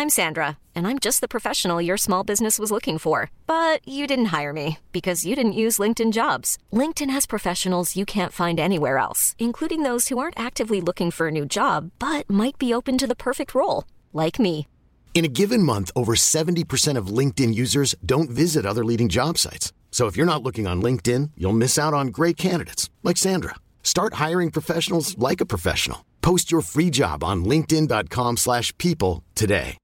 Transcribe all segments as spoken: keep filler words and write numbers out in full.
I'm Sandra, and I'm just the professional your small business was looking for. But you didn't hire me because you didn't use LinkedIn Jobs. LinkedIn has professionals you can't find anywhere else, including those who aren't actively looking for a new job, but might be open to the perfect role, like me. In a given month, over seventy percent of LinkedIn users don't visit other leading job sites. So if you're not looking on LinkedIn, you'll miss out on great candidates like Sandra. Start hiring professionals like a professional. Post your free job on linkedin.com slash people today.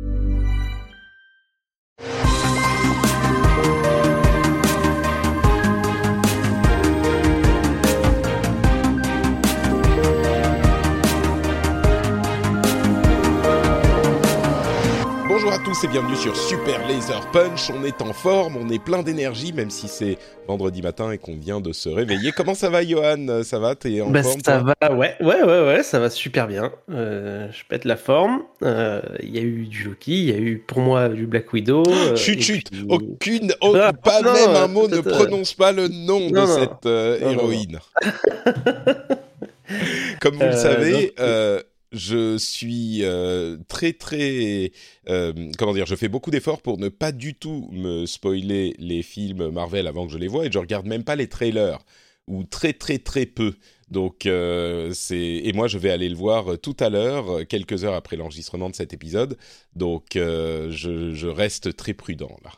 Bonjour à tous et bienvenue sur Super Laser Punch. On est en forme, on est plein d'énergie, même si c'est vendredi matin et qu'on vient de se réveiller. Comment ça va, Johan ? Ça va ? T'es en bah, forme ? Ça toi va, ouais, ouais, ouais, ouais, ça va super bien. Euh, je pète la forme. Il euh, y a eu du Loki, il y a eu pour moi du Black Widow. Euh, chut, chut, puis... aucune, oh, ah, pas non, même un euh, mot, ne prononce pas le nom non, de non, cette euh, non, héroïne. Comme vous euh, le savez, donc... euh, je suis euh, très très euh, comment dire, je fais beaucoup d'efforts pour ne pas du tout me spoiler les films Marvel avant que je les voie, et je regarde même pas les trailers, ou très très très peu. Donc euh, c'est et moi je vais aller le voir tout à l'heure, quelques heures après l'enregistrement de cet épisode. Donc euh, je, je reste très prudent là.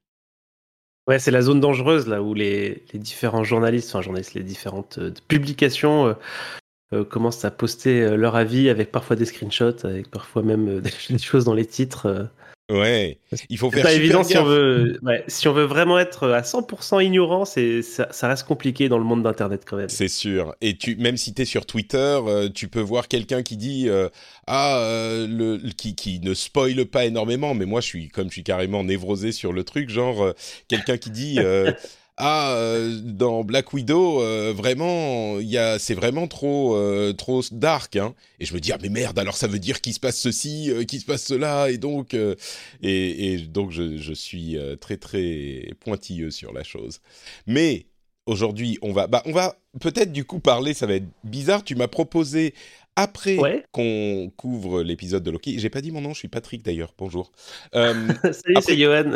Ouais, c'est la zone dangereuse là où les, les différents journalistes, enfin journalistes, les différentes euh, publications euh, Euh, commencent à poster euh, leur avis avec parfois des screenshots, avec parfois même euh, des, des choses dans les titres. Euh. Ouais, il faut C'est faire pas super évident gaffe. si on veut, ouais, si on veut vraiment être à cent pour cent ignorant, c'est, ça, ça reste compliqué dans le monde d'Internet quand même. C'est sûr. Et tu, même si tu es sur Twitter, euh, tu peux voir quelqu'un qui dit euh, ah euh, le, le- qui, qui ne spoile pas énormément, mais moi je suis comme je suis carrément névrosé sur le truc, genre euh, quelqu'un qui dit euh, ah euh, dans Black Widow euh, vraiment il y a c'est vraiment trop euh, trop dark, hein. Et je me dis ah mais merde, alors ça veut dire qu'il se passe ceci, euh, qu'il se passe cela, et donc euh, et, et donc je, je suis euh, très très pointilleux sur la chose. Mais aujourd'hui, on va, bah, on va peut-être du coup parler, ça va être bizarre, tu m'as proposé, après Ouais. qu'on couvre l'épisode de Loki, j'ai pas dit mon nom, je suis Patrick d'ailleurs, bonjour. Euh, Salut, après... c'est Johan.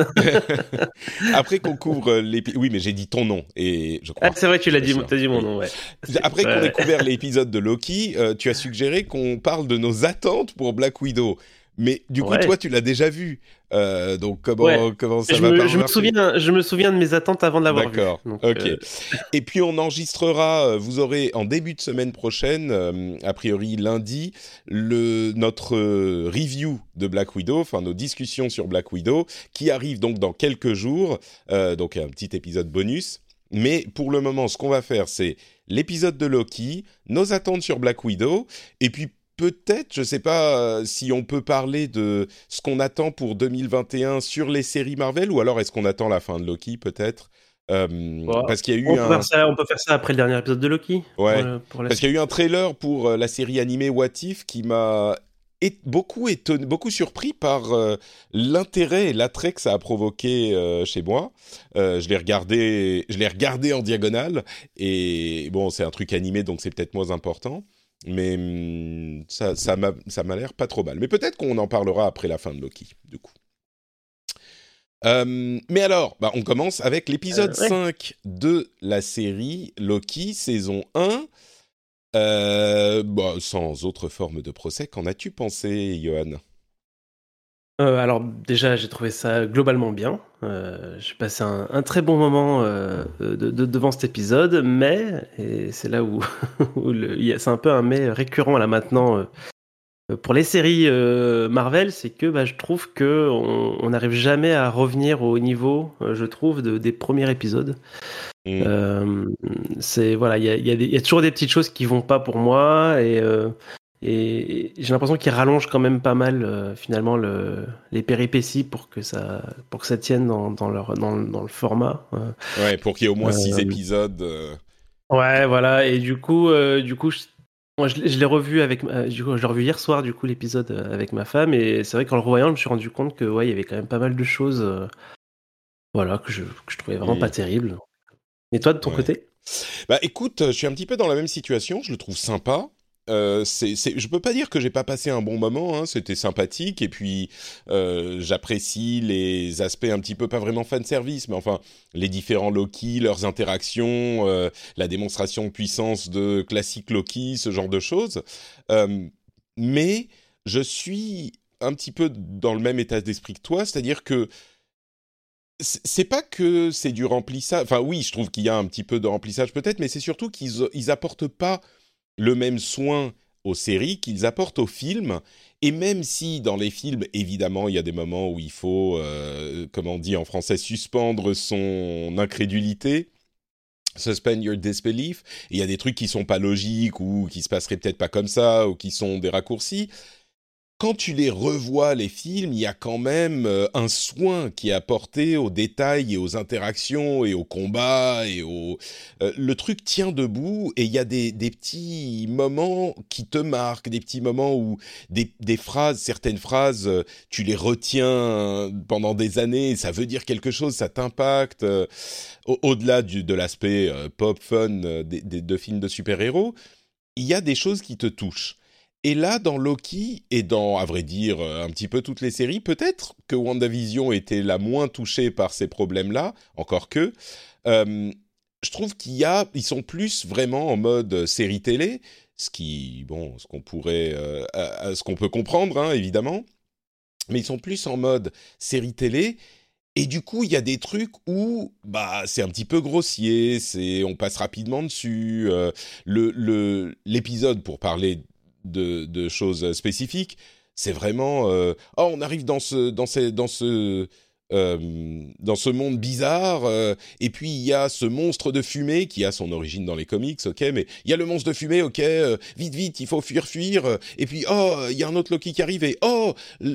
après qu'on couvre l'épisode, oui mais j'ai dit ton nom, et je crois. Ah, c'est vrai, tu l'as dit, sûr. t'as dit mon Oui. nom, ouais. Après ouais, qu'on ait ouais. couvert l'épisode de Loki, euh, tu as suggéré qu'on parle de nos attentes pour Black Widow. Mais du coup, Ouais. toi, tu l'as déjà vu. Euh, donc, comment, Ouais. comment ça Je va me, par je, me souviens, je me souviens de mes attentes avant de l'avoir vu. D'accord, Donc, ok. euh, Et puis on enregistrera, euh, vous aurez en début de semaine prochaine, euh, a priori lundi, le, notre euh, review de Black Widow, enfin nos discussions sur Black Widow, qui arrive donc dans quelques jours, euh, donc un petit épisode bonus. Mais pour le moment, ce qu'on va faire, c'est l'épisode de Loki, nos attentes sur Black Widow, et puis peut-être, je ne sais pas euh, si on peut parler de ce qu'on attend pour deux mille vingt et un sur les séries Marvel, ou alors est-ce qu'on attend la fin de Loki peut-être. Euh, ouais. parce qu'il y a eu on, peut un... faire ça, on peut faire ça après le dernier épisode de Loki. Ouais, pour, pour la parce qu'il y a eu un trailer pour euh, la série animée What If qui m'a é- beaucoup étonné, beaucoup surpris par euh, l'intérêt et l'attrait que ça a provoqué euh, chez moi. Euh, je l'ai regardé, je l'ai regardé en diagonale, et bon, c'est un truc animé donc c'est peut-être moins important. Mais hum, ça, ça, m'a, ça m'a l'air pas trop mal. Mais peut-être qu'on en parlera après la fin de Loki, du coup. Euh, mais alors, bah, on commence avec l'épisode Euh, ouais. cinq de la série Loki, saison un. Euh, bah, sans autre forme de procès, qu'en as-tu pensé, Johan ? Euh, alors déjà, j'ai trouvé ça globalement bien. Euh, j'ai passé un, un très bon moment euh, de, de- devant cet épisode, mais, et c'est là où, où le- il y a- c'est un peu un mais récurrent là maintenant euh, pour les séries euh, Marvel, c'est que bah, je trouve que on on n'arrive jamais à revenir au niveau, euh, je trouve, de- des premiers épisodes. Mm. Euh, c'est voilà, il y a, il y a des- il y a toujours des petites choses qui vont pas pour moi et euh, et j'ai l'impression qu'ils rallongent quand même pas mal euh, finalement le, les péripéties pour que ça pour que ça tienne dans, dans leur dans, dans le format. Euh, Ouais, pour qu'il y ait au moins six Euh, épisodes. euh, ouais, voilà. Et du coup, euh, du coup, je, moi, je, l'ai- je l'ai revu avec, ma- du coup, je l'ai revu hier soir, du coup, l'épisode euh, avec ma femme. Et c'est vrai qu'en le revoyant, je me suis rendu compte que ouais, il y avait quand même pas mal de choses, euh, voilà, que je que je trouvais vraiment Mm. pas terribles. Et toi, de ton Ouais. côté? Bah écoute, je suis un petit peu dans la même situation, je le trouve sympa. Euh, c'est, c'est, je peux pas dire que j'ai pas passé un bon moment, hein, c'était sympathique, et puis euh, j'apprécie les aspects un petit peu, pas vraiment fanservice, mais enfin, les différents Loki, leurs interactions, euh, la démonstration de puissance de classique Loki, ce genre de choses. Euh, mais je suis un petit peu dans le même état d'esprit que toi, c'est-à-dire que c'est pas que c'est du remplissage, enfin oui, je trouve qu'il y a un petit peu de remplissage peut-être, mais c'est surtout qu'ils ils apportent pas le même soin aux séries qu'ils apportent aux films. Et même si dans les films, évidemment, il y a des moments où il faut, euh, comme on dit en français, suspendre son incrédulité, suspend your disbelief, et il y a des trucs qui sont pas logiques ou qui se passeraient peut-être pas comme ça ou qui sont des raccourcis. Quand tu les revois, les films, il y a quand même euh, un soin qui est apporté aux détails et aux interactions et aux combats et au euh, le truc tient debout, et il y a des des petits moments qui te marquent, des petits moments où des des phrases, certaines phrases, euh, tu les retiens pendant des années, ça veut dire quelque chose, ça t'impacte euh, au- au-delà du de l'aspect euh, pop fun euh, des, des de films de super-héros, il y a des choses qui te touchent. Et là, dans Loki, et dans, à vrai dire, euh, un petit peu toutes les séries, peut-être que WandaVision était la moins touchée par ces problèmes-là, encore que, euh, je trouve qu'il y a, ils sont plus vraiment en mode série télé, ce qui, bon, ce qu'on pourrait, euh, à- à- ce qu'on peut comprendre, hein, évidemment, mais ils sont plus en mode série télé. Et du coup, il y a des trucs où bah c'est un petit peu grossier, c'est on passe rapidement dessus. Euh, le le l'épisode, pour parler de de choses spécifiques, c'est vraiment euh, oh, on arrive dans ce dans ce dans ce euh, dans ce monde bizarre, euh, et puis il y a ce monstre de fumée qui a son origine dans les comics, ok, mais il y a le monstre de fumée, ok, euh, vite vite, il faut fuir fuir, euh, et puis oh, il y a un autre Loki qui arrive, et oh,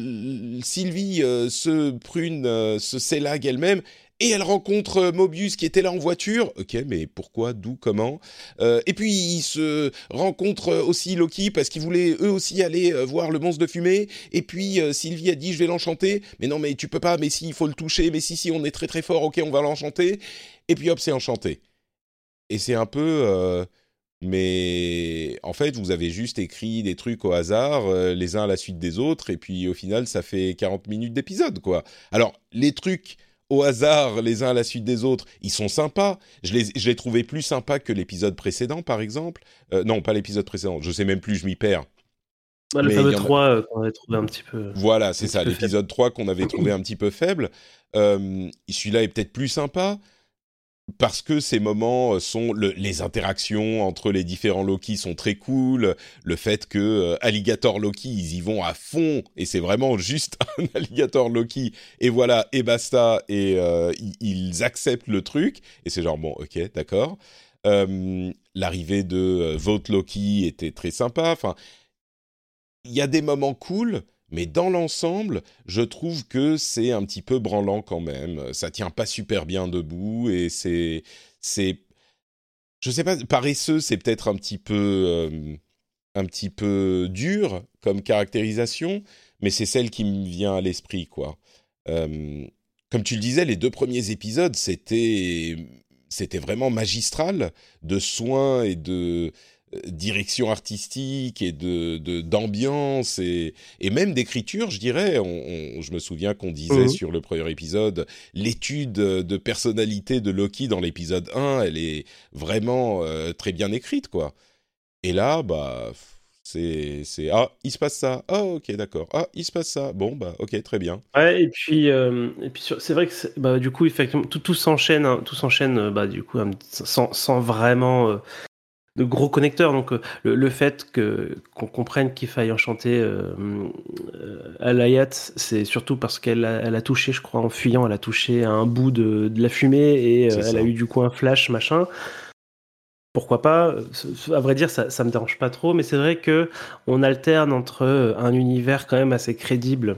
L- Sylvie euh, se prune, euh, se sélague elle-même, et elle rencontre euh, Mobius qui était là en voiture. Ok, mais pourquoi, d'où, comment? Euh, Et puis ils se rencontrent euh, aussi Loki parce qu'ils voulaient eux aussi aller euh, voir le monstre de fumée. Et puis euh, Sylvie a dit je vais l'enchanter. Mais non, mais tu peux pas. Mais si, il faut le toucher. Mais si, si, on est très très fort. Ok, on va l'enchanter. Et puis hop, c'est enchanté. Et c'est un peu. euh, mais en fait, vous avez juste écrit des trucs au hasard, euh, les uns à la suite des autres, et puis au final, ça fait quarante minutes d'épisode, quoi. Alors, les trucs au hasard, les uns à la suite des autres, ils sont sympas. Je les, je les trouvais plus sympas que l'épisode précédent, par exemple. Euh, non, pas l'épisode précédent, je sais même plus, je m'y perds. Ouais, le Mais il fameux y en a... trois euh, qu'on avait trouvé un petit peu, Voilà, un c'est petit ça, peu faible. l'épisode trois qu'on avait trouvé un petit peu faible. Euh, celui-là est peut-être plus sympa, parce que ces moments sont le, les interactions entre les différents Loki sont très cool, le fait que euh, Alligator Loki ils y vont à fond et c'est vraiment juste un Alligator Loki et voilà et basta, et euh, ils, ils acceptent le truc et c'est genre bon, ok, d'accord. Euh, l'arrivée de euh, Vote Loki était très sympa, enfin il y a des moments cool, mais dans l'ensemble, je trouve que c'est un petit peu branlant quand même. Ça tient pas super bien debout et c'est, c'est, je sais pas, paresseux, c'est peut-être un petit peu, euh, un petit peu dur comme caractérisation, mais c'est celle qui me vient à l'esprit, quoi. Euh, Comme tu le disais, les deux premiers épisodes, c'était, c'était vraiment magistral de soins et de euh, direction artistique et de, de d'ambiance et, et même d'écriture, je dirais. On, on- je me souviens qu'on disait Mhm. sur le premier épisode, l'étude de personnalité de Loki dans l'épisode un, elle est vraiment euh, très bien écrite, quoi. Et là, bah, c'est, c'est, ah, il se passe ça. Ah, ok, d'accord. Ah, il se passe ça. Bon, bah, ok, très bien. Ouais, et puis, euh, et puis sur- c'est vrai que c'est- bah, du coup, effectivement, tout, tout s'enchaîne, hein, tout s'enchaîne, euh, bah, du coup, un petit- sans, sans vraiment euh, de gros connecteurs. Donc, euh, le, le fait que qu'on comprenne qu'il faille enchanter euh, euh, Alayat, c'est surtout parce qu'elle a, elle a touché, je crois, en fuyant, elle a touché à un bout de, de la fumée et C'est euh, elle ça. a eu du coup un flash, machin. Pourquoi pas? Ce- ce- À vrai dire, ça, ça me dérange pas trop, mais c'est vrai que on alterne entre euh, un univers quand même assez crédible.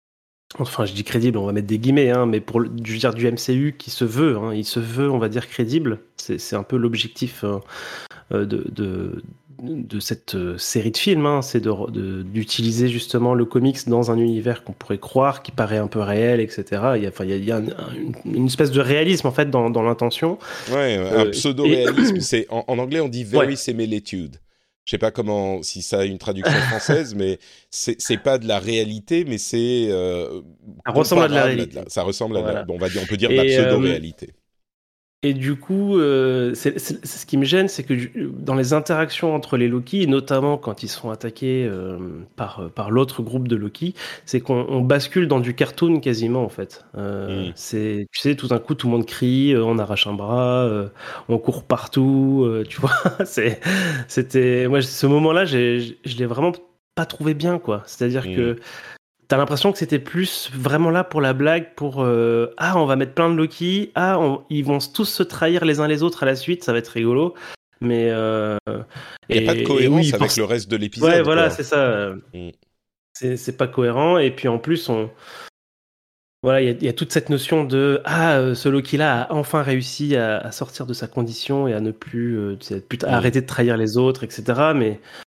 Enfin, je dis crédible, on va mettre des guillemets, hein, mais pour le, je veux dire du M C U qui se veut, hein, il se veut, on va dire crédible. C'est, c'est un peu l'objectif euh, euh, de, de, de cette euh, série de films, hein, c'est de, de- d'utiliser justement le comics dans un univers qu'on pourrait croire, qui paraît un peu réel, et cetera. Il y a, enfin, il y a, il y a un- un- une, une espèce de réalisme en fait dans, dans l'intention. Ouais, un Euh, et pseudo-réalisme, c'est en, en anglais on dit ouais, verisimilitude. Je sais pas comment, si ça a une traduction française, mais c'est, c'est pas de la réalité, mais c'est euh, Ça ressemble à de la comparable à réalité. de la- ça ressemble à de la, Voilà. bon, on va dire, on peut dire de la Et, euh, pseudo-réalité. Et du coup, euh, c'est, c'est- c'est ce qui me gêne, c'est que ju- dans les interactions entre les Loki, et notamment quand ils sont attaqués euh, par, par l'autre groupe de Loki, c'est qu'on on bascule dans du cartoon quasiment en fait. Euh, Mm. c'est, tu sais, tout d'un coup, tout le monde crie, euh, on arrache un bras, euh, on court partout, euh, tu vois. c'est, c'était, moi, ce moment-là, j'ai, je l'ai vraiment pas trouvé bien, quoi. C'est-à-dire Mm. que t'as l'impression que c'était plus vraiment là pour la blague, pour euh, ah on va mettre plein de Loki, ah on- ils vont tous se trahir les uns les autres à la suite, ça va être rigolo. Mais euh, Il y a pas de et, et oui, cohérence avec forc- le reste de ouais l'épisode, voilà quoi. c'est ça, Mm. c'est c'est pas cohérent et puis en plus on voilà il y a, il y a toute cette notion de ah euh, ce Loki là a enfin réussi à, à sortir de sa condition et à ne plus, euh, tu sais, plus t- à Mm. arrêter de trahir les autres, et cetera. Mais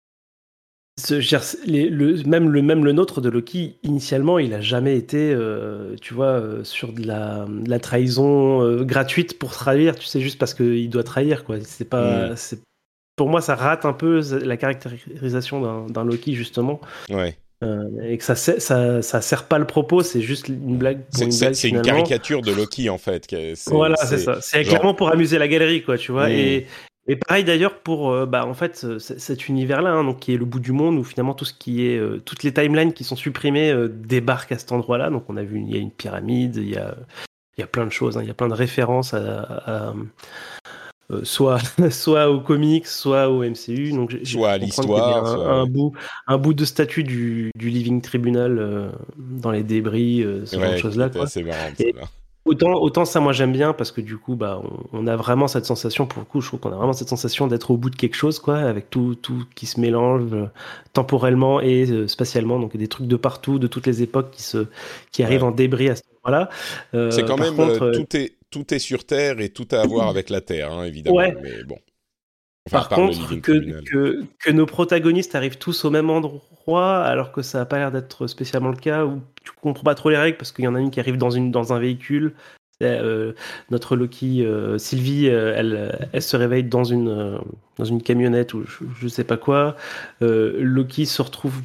Ce, je veux dire, les- le, même, le, même le nôtre de Loki, initialement, il a jamais été, euh, tu vois, euh, sur de la, de la trahison euh, gratuite pour trahir, tu sais, juste parce qu'il doit trahir, quoi. C'est Mm. pas, c'est, pour moi, ça rate un peu la caractérisation d'un, d'un Loki, justement, Ouais. euh, et que ça, sert- ça, ça sert pas le propos, c'est juste une blague pour C'est, une c'est, blague, c'est une finalement. caricature de Loki, en fait. que C'est, Voilà, c'est c'est ça. C'est genre. clairement pour amuser la galerie, quoi, tu vois. Mm. Et, et pareil d'ailleurs pour, euh, bah, en fait, euh, c- cet univers-là, hein, donc qui est le bout du monde, où finalement tout ce qui est, euh, toutes les timelines qui sont supprimées euh, débarquent à cet endroit-là. Donc on a vu, il y a une pyramide, il y a, il y a plein de choses, hein, il y a plein de références à, à- à, euh, soit, soit aux comics, soit au M C U. Donc j'ai j'ai Soit à pu comprendre qu'il y avait l'histoire, un, soit. un bout, un bout de statue du, du Living Tribunal euh, dans les débris, euh, ce genre de Ouais, qui choses-là, était quoi. assez marrante, Et celle-là. Autant, autant ça, moi j'aime bien parce que du coup, bah, on, on a vraiment cette sensation, pour le coup, je trouve qu'on a vraiment cette sensation d'être au bout de quelque chose, quoi, avec tout, tout qui se mélange euh, temporellement et euh, spatialement, donc des trucs de partout, de toutes les époques qui se, qui arrivent Ouais. en débris à ce moment-là. C'est Euh, quand par même, euh, contre, euh, tout est, tout est sur Terre et tout a à voir avec la Terre, hein, évidemment. ouais. Mais bon. Enfin, à Par part le contre, Living que, Tribunal. que, que nos protagonistes arrivent tous au même endroit, alors que ça n'a pas l'air d'être spécialement le cas, ou tu comprends pas trop les règles, parce qu'il y en a une qui arrive dans, une, dans un véhicule. C'est, euh, notre Loki, euh, Sylvie, euh, elle, elle se réveille dans une, euh, dans une camionnette ou je, je sais pas quoi. Euh, Loki se retrouve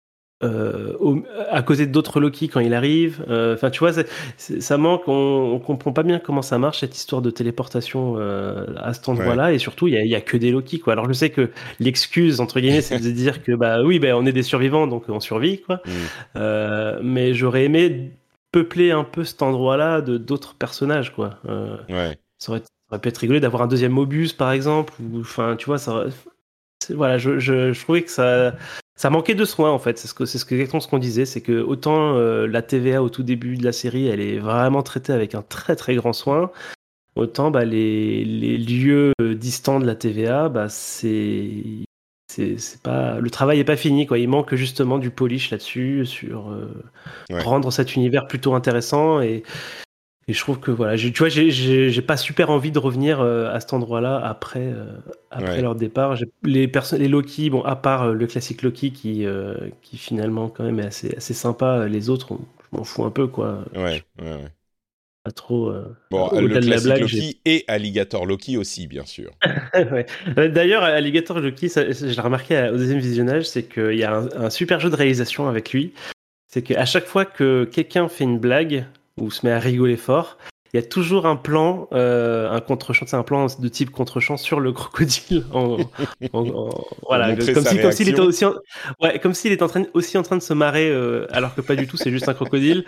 euh, au- à côté d'autres Loki quand il arrive. Euh, Enfin, tu vois, c'est- c'est- ça manque. On, on comprend pas bien comment ça marche cette histoire de téléportation euh, à cet Ouais. endroit-là. Et surtout, il y a, il y a que des Loki, quoi. Alors, je sais que l'excuse entre guillemets, c'est de dire que bah oui, bah on est des survivants, donc on survit, quoi. Mm. Euh, mais j'aurais aimé peupler un peu cet endroit-là de d'autres personnages, quoi. Euh, Ouais. ça aurait, ça aurait pu être rigolo d'avoir un deuxième Mobius, par exemple. Ou enfin, tu vois, ça. aurait- c'est- Voilà, je, je, je trouvais que ça. Ça manquait de soin en fait, c'est ce que c'est ce que, exactement ce qu'on disait, c'est que autant euh, la T V A au tout début de la série, elle est vraiment traitée avec un très très grand soin, autant bah, les, les lieux euh, distants de la T V A, bah c'est c'est c'est pas le travail est pas fini quoi, il manque justement du polish là-dessus sur euh, Ouais. rendre cet univers plutôt intéressant et et je trouve que voilà, j'ai- tu vois, j'ai- j'ai j'ai pas super envie de revenir euh, à cet endroit-là après, euh, après Ouais. leur départ. J'ai- Les, perso- les Loki, bon, à part euh, le classique Loki qui, euh, qui finalement quand même est assez, assez sympa, euh, les autres, on- je m'en fous un peu quoi. Je Ouais. suis Ouais. ouais. pas trop euh, Bon, le au-delà de la classique blague. j'ai- Loki et Alligator Loki aussi, bien sûr. Ouais. Euh, D'ailleurs, Alligator Loki, ça, je l'ai remarqué à- au deuxième visionnage, c'est qu'il y a un, un super jeu de réalisation avec lui. C'est qu'à chaque fois que quelqu'un fait une blague ou se met à rigoler fort, il y a toujours un plan, euh, un contre-champ, c'est un plan de type contre-champ sur le crocodile. En, en- en- voilà, montrer comme sa si, comme s'il était réaction. aussi, en, ouais, comme s'il était en train, aussi en train de se marrer, euh, alors que pas du tout, c'est juste un crocodile.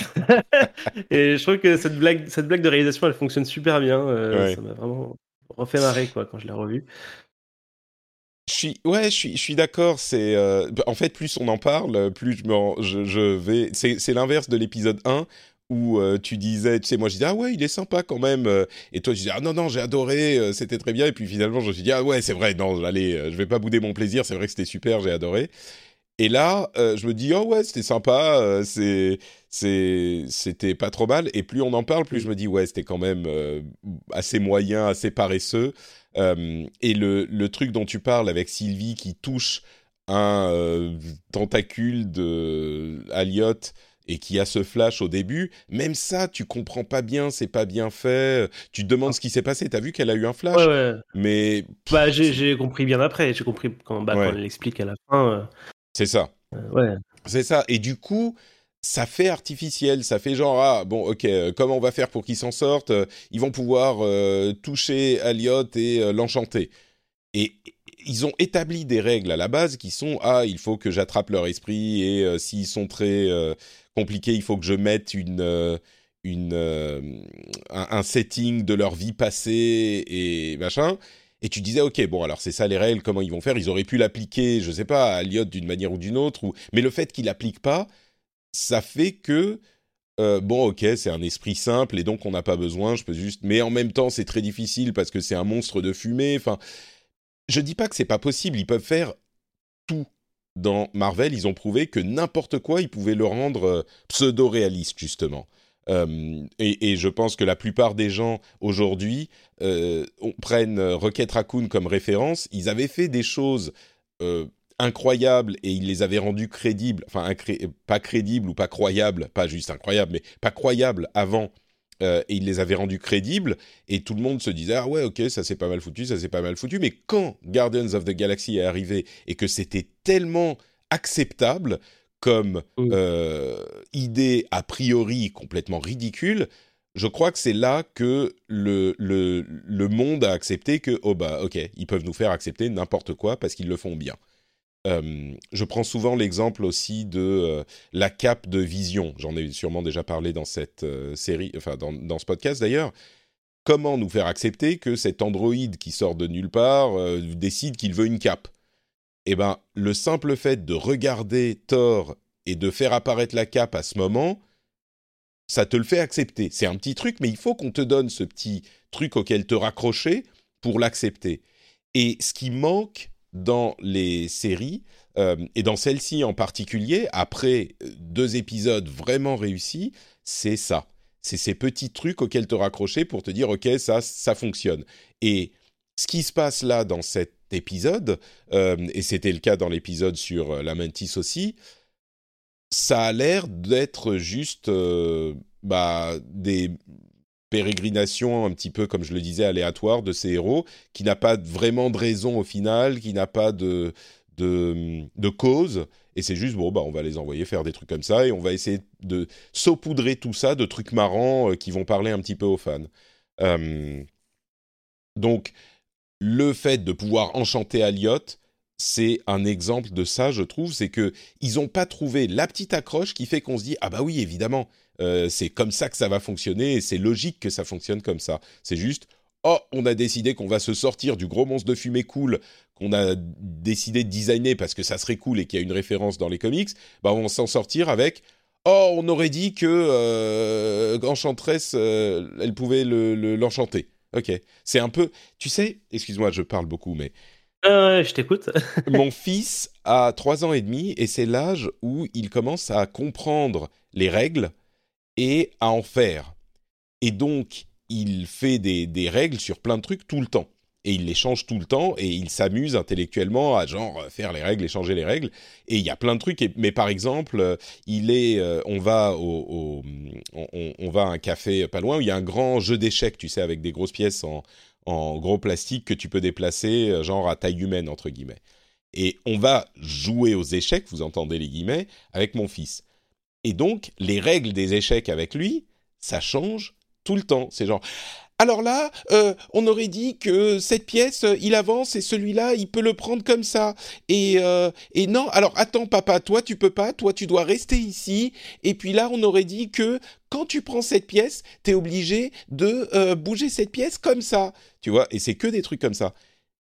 Et je trouve que cette blague, cette blague de réalisation, elle fonctionne super bien. euh, Ouais. Ça m'a vraiment refait marrer quoi quand je l'ai revu. Je suis, ouais, je suis, je suis d'accord. C'est, euh, en fait, plus on en parle, plus je, m'en- je, je vais. C'est, c'est l'inverse de l'épisode un où euh, tu disais, tu sais, moi je disais ah ouais, il est sympa quand même, euh, et toi tu disais ah non non, j'ai adoré, euh, c'était très bien, et puis finalement je me suis dit ah ouais, c'est vrai, non, allez, euh, je vais pas bouder mon plaisir, c'est vrai que c'était super, j'ai adoré. Et là, euh, je me dis oh ouais, c'était sympa, euh, c'est, c'est, c'était pas trop mal. Et plus on en parle, plus je me dis ouais, c'était quand même euh, assez moyen, assez paresseux. Euh, et le, le truc dont tu parles avec Sylvie qui touche un euh, tentacule de Elliot et qui a ce flash au début, même ça, tu comprends pas bien, c'est pas bien fait. Tu te demandes ce qui s'est passé. T'as vu qu'elle a eu un flash, Ouais, ouais. mais bah j'ai, j'ai compris bien après. J'ai compris quand, bah, ouais. quand elle l'explique à la fin. Euh, c'est ça. euh, ouais. C'est ça. Et du coup, ça fait artificiel. Ça fait genre, ah, bon, ok, euh, comment on va faire pour qu'ils s'en sortent euh, Ils vont pouvoir euh, toucher Elliot et euh, l'enchanter. Et ils ont établi des règles à la base qui sont, ah, il faut que j'attrape leur esprit et euh, s'ils sont très euh, compliqués, il faut que je mette une, euh, une, euh, un, un setting de leur vie passée et machin. Et tu disais, ok, bon, alors c'est ça les règles, comment ils vont faire ? Ils auraient pu l'appliquer, je sais pas, à Elliot d'une manière ou d'une autre. Ou... Mais le fait qu'ils l'appliquent pas, ça fait que, euh, bon, ok, c'est un esprit simple et donc on n'a pas besoin, je peux juste... Mais en même temps, c'est très difficile parce que c'est un monstre de fumée. Enfin, je dis pas que c'est pas possible, ils peuvent faire tout. Dans Marvel, ils ont prouvé que n'importe quoi, ils pouvaient le rendre euh, pseudo-réaliste, justement. Euh, et, et je pense que la plupart des gens aujourd'hui euh, on, prennent Rocket Raccoon comme référence. Ils avaient fait des choses euh, incroyables et ils les avaient rendues crédibles, enfin incré- pas crédibles ou pas croyables, pas juste incroyables, mais pas croyables avant. Euh, et ils les avaient rendues crédibles et tout le monde se disait ah ouais ok ça c'est pas mal foutu, ça c'est pas mal foutu. Mais quand Guardians of the Galaxy est arrivé et que c'était tellement acceptable comme Mm. euh, idée a priori complètement ridicule, je crois que c'est là que le, le, le monde a accepté que, oh bah ok, ils peuvent nous faire accepter n'importe quoi parce qu'ils le font bien. Euh, je prends souvent l'exemple aussi de euh, la cape de Vision, j'en ai sûrement déjà parlé dans cette euh, série, enfin dans, dans ce podcast d'ailleurs. Comment nous faire accepter que cet androïde qui sort de nulle part euh, décide qu'il veut une cape ? Eh ben, le simple fait de regarder Thor et de faire apparaître la cape à ce moment, ça te le fait accepter. C'est un petit truc, mais il faut qu'on te donne ce petit truc auquel te raccrocher pour l'accepter. Et ce qui manque dans les séries, euh, et dans celle-ci en particulier, après deux épisodes vraiment réussis, c'est ça. C'est ces petits trucs auxquels te raccrocher pour te dire « Ok, ça, ça fonctionne ». Et ce qui se passe là dans cet épisode, euh, et c'était le cas dans l'épisode sur euh, la Mantis aussi, ça a l'air d'être juste euh, bah, des pérégrinations un petit peu, comme je le disais, aléatoires de ces héros, qui n'a pas vraiment de raison au final, qui n'a pas de, de, de cause, et c'est juste, bon, bah, on va les envoyer faire des trucs comme ça, et on va essayer de saupoudrer tout ça de trucs marrants euh, qui vont parler un petit peu aux fans. Euh, donc, le fait de pouvoir enchanter Elliot, c'est un exemple de ça, je trouve, c'est que ils ont pas trouvé la petite accroche qui fait qu'on se dit ah bah oui évidemment euh, c'est comme ça que ça va fonctionner et c'est logique que ça fonctionne comme ça. C'est juste oh on a décidé qu'on va se sortir du gros monstre de fumée cool qu'on a décidé de designer parce que ça serait cool et qu'il y a une référence dans les comics, bah on va s'en sortir avec oh on aurait dit que euh, Enchantress euh, elle pouvait le, le, l'enchanter. Ok, c'est un peu, tu sais, excuse-moi, je parle beaucoup, mais Euh, je t'écoute. mon fils a trois ans et demi et c'est l'âge où il commence à comprendre les règles et à en faire. Et donc, il fait des, des règles sur plein de trucs tout le temps. Et il les change tout le temps et il s'amuse intellectuellement à genre faire les règles et changer les règles. Et il y a plein de trucs. Et, mais par exemple, il est, euh, on va au, au on, on va à un café pas loin où il y a un grand jeu d'échecs, tu sais, avec des grosses pièces en, en gros plastique que tu peux déplacer, genre à taille humaine entre guillemets. Et on va jouer aux échecs, vous entendez les guillemets, avec mon fils. Et donc les règles des échecs avec lui, ça change tout le temps. C'est genre alors là, euh, on aurait dit que cette pièce, euh, il avance et celui-là, il peut le prendre comme ça. Et, euh, et non, alors attends papa, toi tu peux pas, toi tu dois rester ici. Et puis là, on aurait dit que quand tu prends cette pièce, t'es obligé de euh, bouger cette pièce comme ça. Tu vois, et c'est que des trucs comme ça.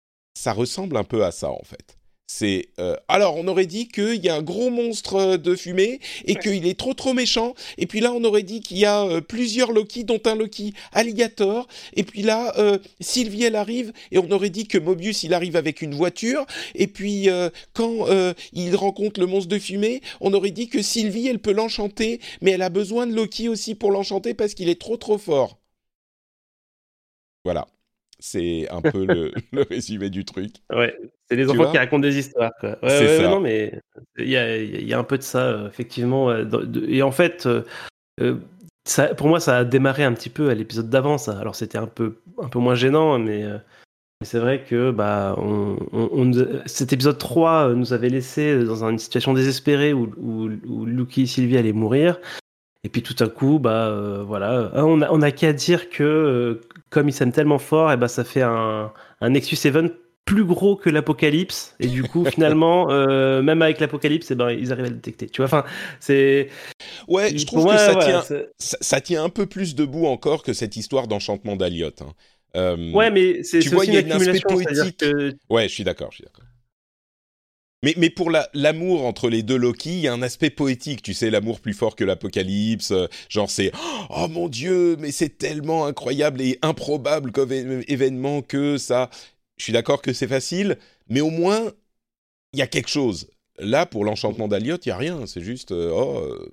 Ça ressemble un peu à ça en fait. C'est euh, alors on aurait dit qu'il y a un gros monstre de fumée et qu'il est trop trop méchant et puis là on aurait dit qu'il y a euh, plusieurs Loki dont un Loki alligator et puis là euh, Sylvie elle arrive et on aurait dit que Mobius il arrive avec une voiture et puis euh, quand euh, il rencontre le monstre de fumée on aurait dit que Sylvie elle peut l'enchanter mais elle a besoin de Loki aussi pour l'enchanter parce qu'il est trop trop fort. Voilà. C'est un peu le, le résumé du truc. Ouais, c'est les Tu enfants vois? qui racontent des histoires, quoi. Ouais, C'est ouais, ouais, ça. non, mais il y a, il y a un peu de ça, euh, effectivement. euh, dans- de- et en fait, euh, euh, ça, pour moi, ça a démarré un petit peu à l'épisode d'avant, ça. Alors, c'était un peu, un peu moins gênant, mais, euh, mais c'est vrai que bah, on, on- on nous a- cet épisode trois euh, nous avait laissé dans une situation désespérée où, où, où Lucky et Sylvie allaient mourir. Et puis tout à coup, bah euh, voilà, Hein, on a, on a qu'à dire que euh, comme ils s'aiment tellement fort, et bah ça fait un, un Nexus sept plus gros que l'Apocalypse. Et du coup, finalement, euh, même avec l'Apocalypse, et ben ils arrivent à le détecter. Tu vois, enfin, c'est Ouais, je pour trouve que moi, ça voilà. tient, c'est- ça, ça tient un peu plus debout encore que cette histoire d'enchantement d'Aliot. Hein. Euh, Ouais, mais c'est Tu c'est vois, aussi il une y a un aspect accumulation, c'est-à-dire poétique. que Ouais, je suis d'accord, je suis d'accord. Mais, mais pour la, l'amour entre les deux Loki, il y a un aspect poétique, tu sais, l'amour plus fort que l'apocalypse, euh, genre c'est « Oh mon Dieu, mais c'est tellement incroyable et improbable comme é- événement que ça… » Je suis d'accord que c'est facile, mais au moins, il y a quelque chose. Là, pour l'enchantement d'Aliot, il n'y a rien, c'est juste euh, « Oh, euh,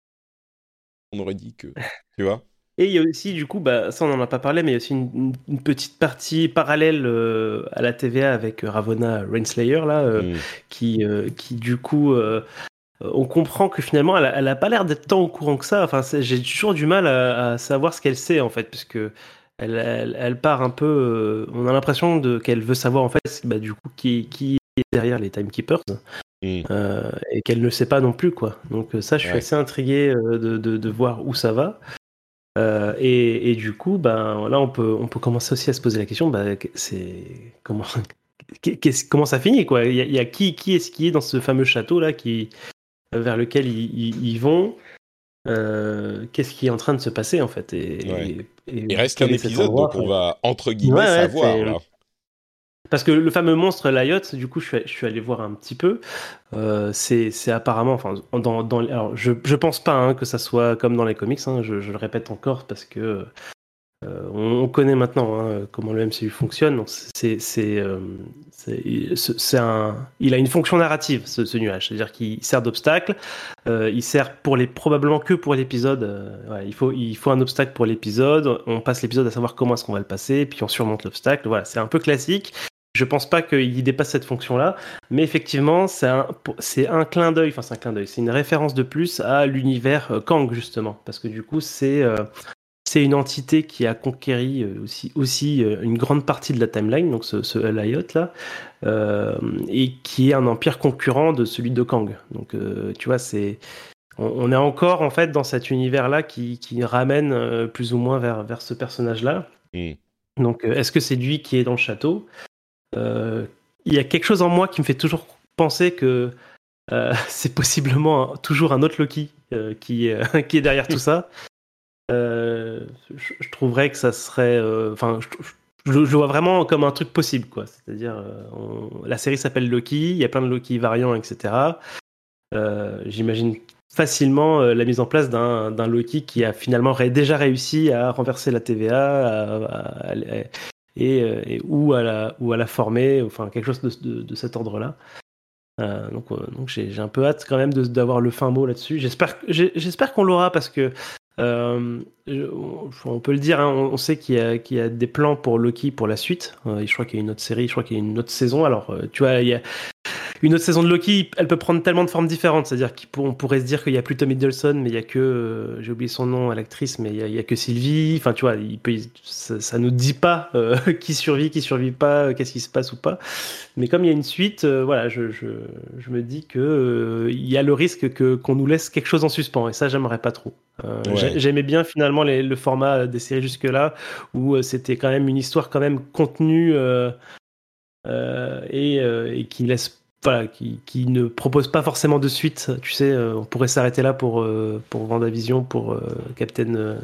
on aurait dit que… » Tu vois? et il y a aussi, du coup, bah, ça on n'en a pas parlé, mais il y a aussi une, une- une petite partie parallèle euh, à la T V A avec euh, Ravonna Renslayer, là, euh, Mm. qui, euh, qui du coup, euh, on comprend que finalement, elle a, elle a pas l'air d'être tant au courant que ça. Enfin, c'est- j'ai toujours du mal à, à savoir ce qu'elle sait, en fait, parce que elle, elle, elle part un peu. euh, on a l'impression de, qu'elle veut savoir, en fait, bah, du coup, qui, qui est derrière les Timekeepers, Mm. euh, et qu'elle ne sait pas non plus, quoi. Donc, euh, ça, je suis Ouais. assez intrigué euh, de, de, de voir où ça va. Euh, et, et du coup, ben là, on peut, on peut commencer aussi à se poser la question, bah, c'est comment, qu'est-ce- comment ça finit, quoi. Il y a, il y a qui, qui est-ce qui est dans ce fameux château là, qui vers lequel ils, ils- ils vont. Euh, qu'est-ce qui est en train de se passer en fait, et, Ouais. et- et Il reste quel qu'un est cet épisode, endroit, donc on enfin. va, entre Ouais, guillemets, ouais, savoir, c'est là. parce que le fameux monstre Lyot, du coup, je suis, je suis allé voir un petit peu. Euh, c'est, c'est apparemment, enfin, dans, dans, alors, je, je pense pas hein, que ça soit comme dans les comics. Hein, je, je le répète encore parce que Euh, on, on connaît maintenant hein, comment le M C U fonctionne. Donc c'est, c'est, euh, c'est, c'est c'est un, il a une fonction narrative ce, ce nuage, c'est-à-dire qu'il sert d'obstacle. Euh, il sert pour les probablement que pour l'épisode. Euh, voilà, il faut il faut un obstacle pour l'épisode. On passe l'épisode à savoir comment est-ce qu'on va le passer, puis on surmonte l'obstacle. Voilà, c'est un peu classique. Je pense pas qu'il dépasse cette fonction-là, mais effectivement, c'est un, c'est un clin d'œil. Enfin, c'est un clin d'œil. C'est une référence de plus à l'univers euh, Kang justement, parce que du coup, c'est euh, c'est une entité qui a conquéri euh, aussi, aussi euh, une grande partie de la timeline, donc ce, ce Lyot là, euh, et qui est un empire concurrent de celui de Kang. Donc euh, tu vois, c'est on, on est encore en fait dans cet univers là qui, qui ramène euh, plus ou moins vers, vers ce personnage là. Mm. Donc euh, est-ce que c'est lui qui est dans le château? Euh, Il y a quelque chose en moi qui me fait toujours penser que euh, c'est possiblement un- toujours un autre Loki euh, qui, euh, qui est derrière tout ça. Euh, je, je trouverais que ça serait, enfin, euh, je, je, je vois vraiment comme un truc possible, quoi. C'est-à-dire, euh, on, la série s'appelle Loki, il y a plein de Loki variants, et cetera. Euh, j'imagine facilement euh, la mise en place d'un, d'un Loki qui a finalement ré, déjà réussi à renverser la T V A à, à, à, et, et ou à la ou à la former, enfin quelque chose de, de, de cet ordre-là. Euh, donc, euh, donc j'ai, j'ai un peu hâte quand même de, d'avoir le fin mot là-dessus. J'espère, j'ai, j'espère qu'on l'aura parce que euh, on, on peut le dire, hein, on, on sait qu'il y, a, qu'il y a des plans pour Loki pour la suite. Euh, je crois qu'il y a une autre série, je crois qu'il y a une autre saison. Alors, euh, tu vois, il y a une autre saison de Loki, elle peut prendre tellement de formes différentes. C'est-à-dire qu'on pourrait se dire qu'il n'y a plus Tom Hiddleston, mais il n'y a que, euh, j'ai oublié son nom à l'actrice, mais il n'y a, il y a que Sylvie. Enfin, tu vois, il peut, ça ne nous dit pas euh, qui survit, qui survit pas, qu'est-ce qui se passe ou pas. Mais comme il y a une suite, euh, voilà, je, je, je me dis que euh, il y a le risque que, qu'on nous laisse quelque chose en suspens. Et ça, j'aimerais pas trop. Euh, Ouais. J'aimais bien finalement les, le format des séries jusque-là, où euh, c'était quand même une histoire quand même contenue euh, euh, et, euh, et qui laisse voilà, qui, qui ne propose pas forcément de suite. Tu sais, euh, on pourrait s'arrêter là pour, euh, pour WandaVision, pour euh, Captain, euh,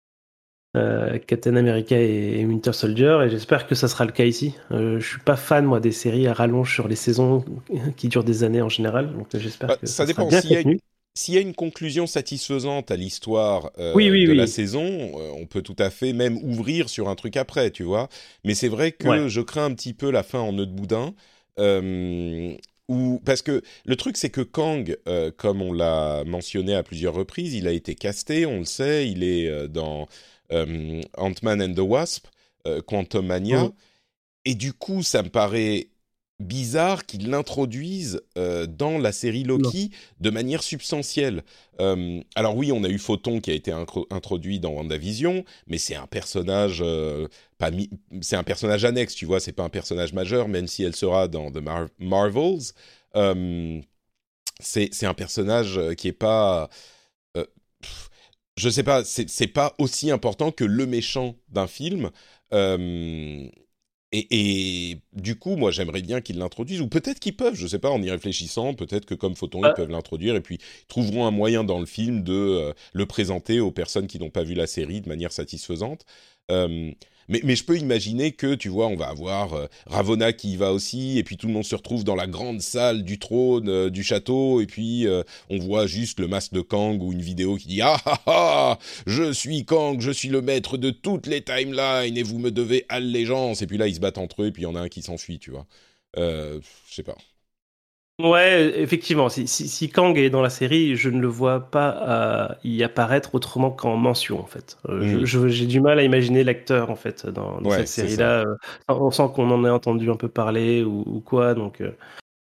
euh, Captain America et, et Winter Soldier, et j'espère que ça sera le cas ici. Euh, je suis pas fan, moi, des séries à rallonge sur les saisons qui durent des années en général, donc j'espère Bah, que ça ça sera dépend. bien S'il y a, contenu. s'il y a une conclusion satisfaisante à l'histoire euh, Oui, oui, de la oui. saison, euh, on peut tout à fait même ouvrir sur un truc après, tu vois. Mais c'est vrai que Ouais. je crains un petit peu la fin en nœud de boudin. Euh, Ou parce que le truc, c'est que Kang, euh, comme on l'a mentionné à plusieurs reprises, il a été casté, on le sait, il est euh, dans euh, Ant-Man and the Wasp. euh, Quantumania. Mmh. Et du coup, ça me paraît bizarre qu'ils l'introduisent euh, dans la série Loki non. de manière substantielle. Euh, alors oui, on a eu Photon qui a été incro- introduit dans WandaVision, mais c'est un personnage euh, pas mi- c'est un personnage annexe, tu vois, c'est pas un personnage majeur, même si elle sera dans The Mar- Marvels. Euh, c'est c'est un personnage qui est pas euh, pff, je sais pas, c'est c'est pas aussi important que le méchant d'un film. Euh, Et, et du coup, moi, j'aimerais bien qu'ils l'introduisent, ou peut-être qu'ils peuvent, je sais pas, en y réfléchissant, peut-être que comme Photon, Ah. ils peuvent l'introduire, et puis ils trouveront un moyen dans le film de euh, le présenter aux personnes qui n'ont pas vu la série de manière satisfaisante. Euh, mais, mais je peux imaginer que, tu vois, on va avoir euh, Ravonna qui y va aussi, et puis tout le monde se retrouve dans la grande salle du trône, euh, du château, et puis euh, on voit juste le masque de Kang ou une vidéo qui dit « Ah ah ah, je suis Kang, je suis le maître de toutes les timelines, et vous me devez allégeance !» Et puis là, ils se battent entre eux, et puis il y en a un qui s'enfuit, tu vois. Euh, je sais pas. Ouais, effectivement, si, si, si Kang est dans la série, je ne le vois pas euh, y apparaître autrement qu'en mention, en fait. Euh, Mm. je, je, j'ai du mal à imaginer l'acteur, en fait, dans, dans Ouais, cette c'est série-là. Euh, on sent qu'on en a entendu un peu parler ou, ou quoi, donc... Euh,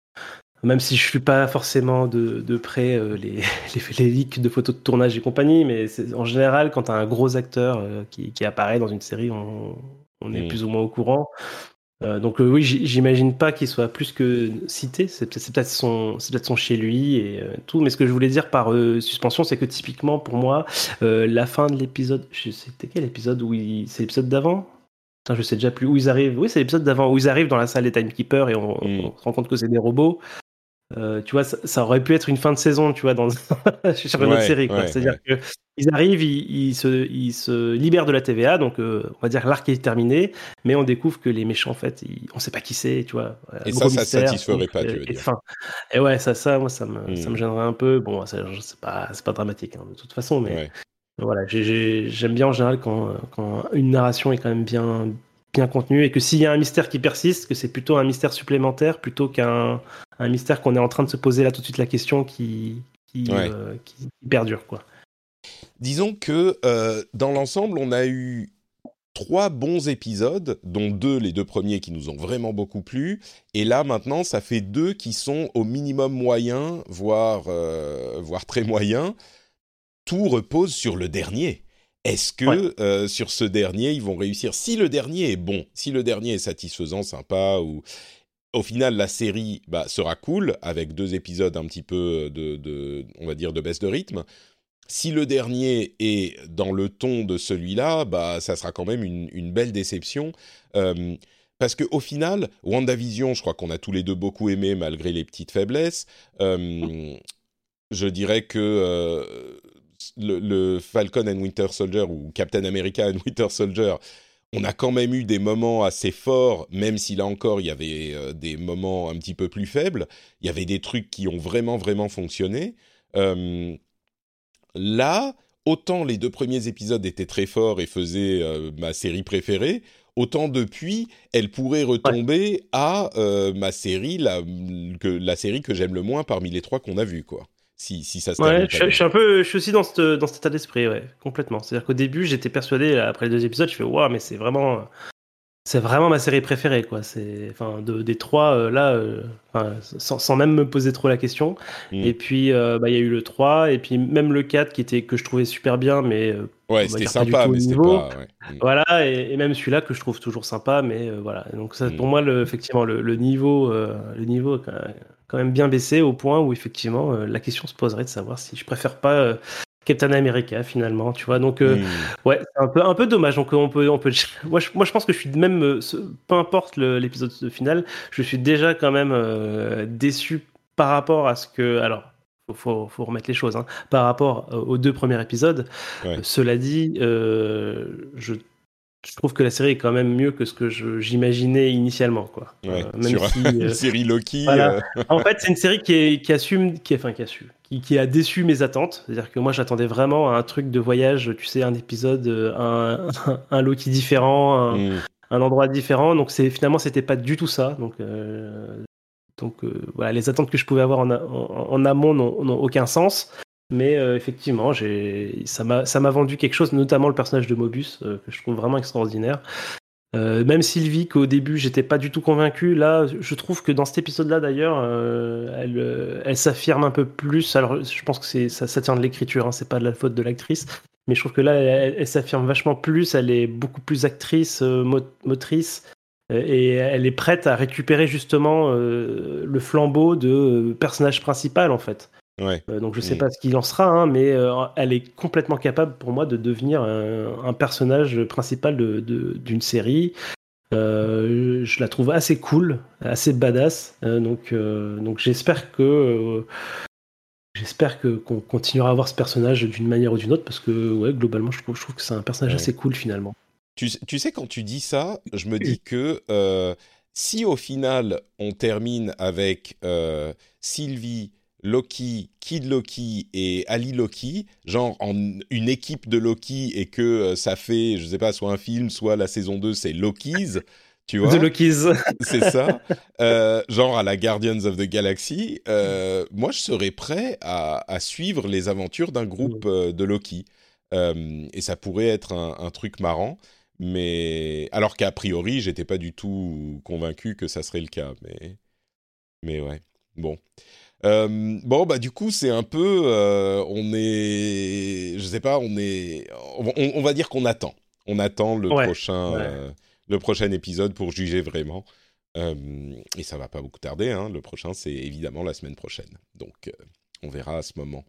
même si je suis pas forcément de, de près euh, les, les, les leaks de photos de tournage et compagnie, mais c'est, en général, quand tu as un gros acteur euh, qui, qui apparaît dans une série, on, on est Mm. plus ou moins au courant. Euh, donc euh, oui, j'imagine pas qu'il soit plus que cité. C'est peut-être, c'est peut-être son, c'est peut-être son chez lui et euh, tout. Mais ce que je voulais dire par euh, suspension, c'est que typiquement pour moi, euh, la fin de l'épisode, je sais, c'était quel épisode où il, c'est l'épisode d'avant. Putain, je sais déjà plus où ils arrivent. Oui, c'est l'épisode d'avant où ils arrivent dans la salle des Timekeepers et on, Mm. on se rend compte que c'est des robots. Euh, tu vois, ça, ça aurait pu être une fin de saison, tu vois, dans sur une Ouais, autre série, quoi. ouais, C'est-à-dire ouais. que ils arrivent, ils, ils se, ils se libèrent de la T V A, donc euh, on va dire que l'arc est terminé, mais on découvre que les méchants, en fait, ils, on sait pas qui c'est, tu vois. Euh, Et gros ça, ça mystère, satisferait pas, et, tu veux et dire. fin. Et ouais, ça, ça, moi, ça me, Mm. ça me gênerait un peu. Bon, ça, c'est pas, c'est pas dramatique, hein, de toute façon, mais Ouais. voilà, j'ai, j'ai, j'aime bien en général quand, quand une narration est quand même bien, bien contenue et que s'il y a un mystère qui persiste, que c'est plutôt un mystère supplémentaire plutôt qu'un un mystère qu'on est en train de se poser là tout de suite la question qui, qui, Ouais. euh, qui, qui perdure, quoi. Disons que euh, dans l'ensemble, on a eu trois bons épisodes, dont deux, les deux premiers qui nous ont vraiment beaucoup plu. Et là, maintenant, ça fait deux qui sont au minimum moyens, voire, euh, voire très moyens. Tout repose sur le dernier. Est-ce que Ouais. euh, sur ce dernier, ils vont réussir? Si le dernier est bon, si le dernier est satisfaisant, sympa, ou au final la série bah, sera cool avec deux épisodes un petit peu de, de, on va dire, de baisse de rythme. Si le dernier est dans le ton de celui-là, bah ça sera quand même une, une belle déception. Euh, parce que au final, WandaVision, je crois qu'on a tous les deux beaucoup aimé malgré les petites faiblesses. Euh, je dirais que euh, le, le Falcon and Winter Soldier ou Captain America and Winter Soldier, on a quand même eu des moments assez forts, même si là encore il y avait euh, des moments un petit peu plus faibles. Il y avait des trucs qui ont vraiment vraiment fonctionné. Euh, là, autant les deux premiers épisodes étaient très forts et faisaient euh, ma série préférée, autant depuis, elle pourrait retomber ouais. à euh, ma série, la, que, la série que j'aime le moins parmi les trois qu'on a vues, quoi. Si, si ça se termine ouais, je, je suis un peu, je suis aussi dans, cette, dans cet état d'esprit, ouais, complètement. C'est-à-dire qu'au début, j'étais persuadé, après les deux épisodes, je fais waouh, mais c'est vraiment, c'est vraiment ma série préférée, quoi. C'est, enfin, de, des trois, euh, là, euh, enfin, sans, sans même me poser trop la question. Mm. Et puis, euh, bah, il y a eu le trois, et puis même le quatre qui était que je trouvais super bien, mais euh, ouais, c'était sympa, mais c'était pas. Ouais. Mm. Voilà, et, et même celui-là que je trouve toujours sympa, mais euh, voilà. Donc ça, mm. pour moi, le, effectivement, le, le niveau, euh, le niveau. Quand même, quand même bien baissé au point où effectivement euh, la question se poserait de savoir si je préfère pas euh, Captain America finalement, tu vois. Donc euh, mmh. ouais, c'est un peu un peu dommage. Donc on peut on peut moi je, moi je pense que je suis même euh, ce, peu importe le, l'épisode final, je suis déjà quand même euh, déçu par rapport à ce que alors faut faut, faut remettre les choses hein, par rapport euh, aux deux premiers épisodes. Ouais. Euh, cela dit, euh, je Je trouve que la série est quand même mieux que ce que je, j'imaginais initialement, quoi. Ouais, euh, même sur si, une euh, série Loki. Voilà. Euh... En fait, c'est une série qui, est, qui assume, qui, enfin, qui a su, qui, qui a déçu mes attentes. C'est-à-dire que moi, j'attendais vraiment un truc de voyage, tu sais, un épisode, un, un, un Loki différent, un, mm. un endroit différent. Donc, c'est finalement, c'était pas du tout ça. Donc, euh, donc, euh, voilà, les attentes que je pouvais avoir en, en, en amont n'ont, n'ont aucun sens. Mais euh, effectivement, j'ai, ça m'a, ça m'a vendu quelque chose, notamment le personnage de Mobius, euh, que je trouve vraiment extraordinaire. Euh, même Sylvie, qu'au début j'étais pas du tout convaincu, là je trouve que dans cet épisode-là d'ailleurs, euh, elle, euh, elle s'affirme un peu plus. Alors je pense que c'est, ça, ça tient de l'écriture, hein, c'est pas de la faute de l'actrice, mais je trouve que là elle, elle s'affirme vachement plus, elle est beaucoup plus actrice, euh, mo- motrice, euh, et elle est prête à récupérer justement euh, le flambeau de euh, personnage principal en fait. Ouais. Euh, donc je sais Mm. pas ce qu'il en sera, hein, mais euh, elle est complètement capable pour moi de devenir un, un personnage principal de, de- d'une série. Euh, je la trouve assez cool, assez badass. Euh, donc, euh, donc j'espère que euh, j'espère que qu'on continuera à voir ce personnage d'une manière ou d'une autre, parce que ouais, globalement, je trouve, je trouve que c'est un personnage Ouais. assez cool finalement. Tu, sais- tu sais, quand tu dis ça, je me dis que euh, si au final on termine avec euh, Sylvie, Loki, Kid Loki et Ali Loki, genre en une équipe de Loki et que euh, ça fait, je sais pas, soit un film, soit la saison deux, c'est Loki's, tu The vois, Lokis. c'est ça, euh, genre à la Guardians of the Galaxy, euh, moi je serais prêt à, à suivre les aventures d'un groupe euh, de Loki. Euh, et ça pourrait être un, un truc marrant. Mais alors qu'a priori, j'étais pas du tout convaincu que ça serait le cas. Mais, mais ouais. Bon. Euh, bon, bah du coup, c'est un peu, euh, on est, je sais pas, on est, on, on va dire qu'on attend. On attend le Ouais, prochain, ouais. euh, le prochain épisode pour juger vraiment. Euh, et ça va pas beaucoup tarder. Hein. Le prochain, c'est évidemment la semaine prochaine. Donc, euh, on verra à ce moment.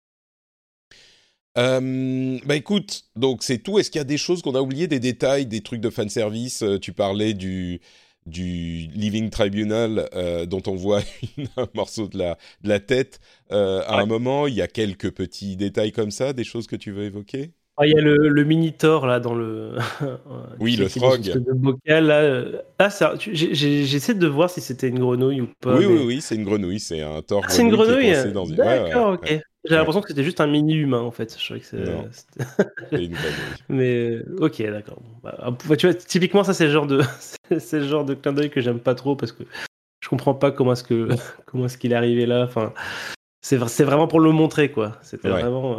Euh, bah écoute, donc c'est tout. Est-ce qu'il y a des choses qu'on a oubliées, des détails, des trucs de fanservice? Euh, Tu parlais du, du Living Tribunal euh, dont on voit une- un morceau de la, de la tête euh, à Ouais. un moment. Il y a quelques petits détails comme ça, des choses que tu veux évoquer? Ah, il y a le, le Minotaur là dans le, tu Oui, sais, le qui est dans une Throg. espèce de bocal là. euh. Ah, ça, tu- j'ai- j'ai- j'essaie de voir si c'était une grenouille ou pas, Oui, oui, mais oui, c'est une grenouille. C'est un Thor ah, c'est une grenouille qui est grenouille? coincé dans une... Ouais, ouais, D'accord, ok. ouais. J'ai Ouais. l'impression que c'était juste un mini-humain en fait. Je savais que Non, c'est- c'était- c'est une grenouille. Mais euh, ok, d'accord. Bon, bah, ah, tu vois, typiquement, ça c'est le genre de, c'est c'est le genre de clin d'œil que j'aime pas trop parce que je comprends pas comment est-ce que comment est-ce qu'il est arrivé là. Enfin, c'est vra- c'est vraiment pour le montrer quoi. C'était Ouais. vraiment.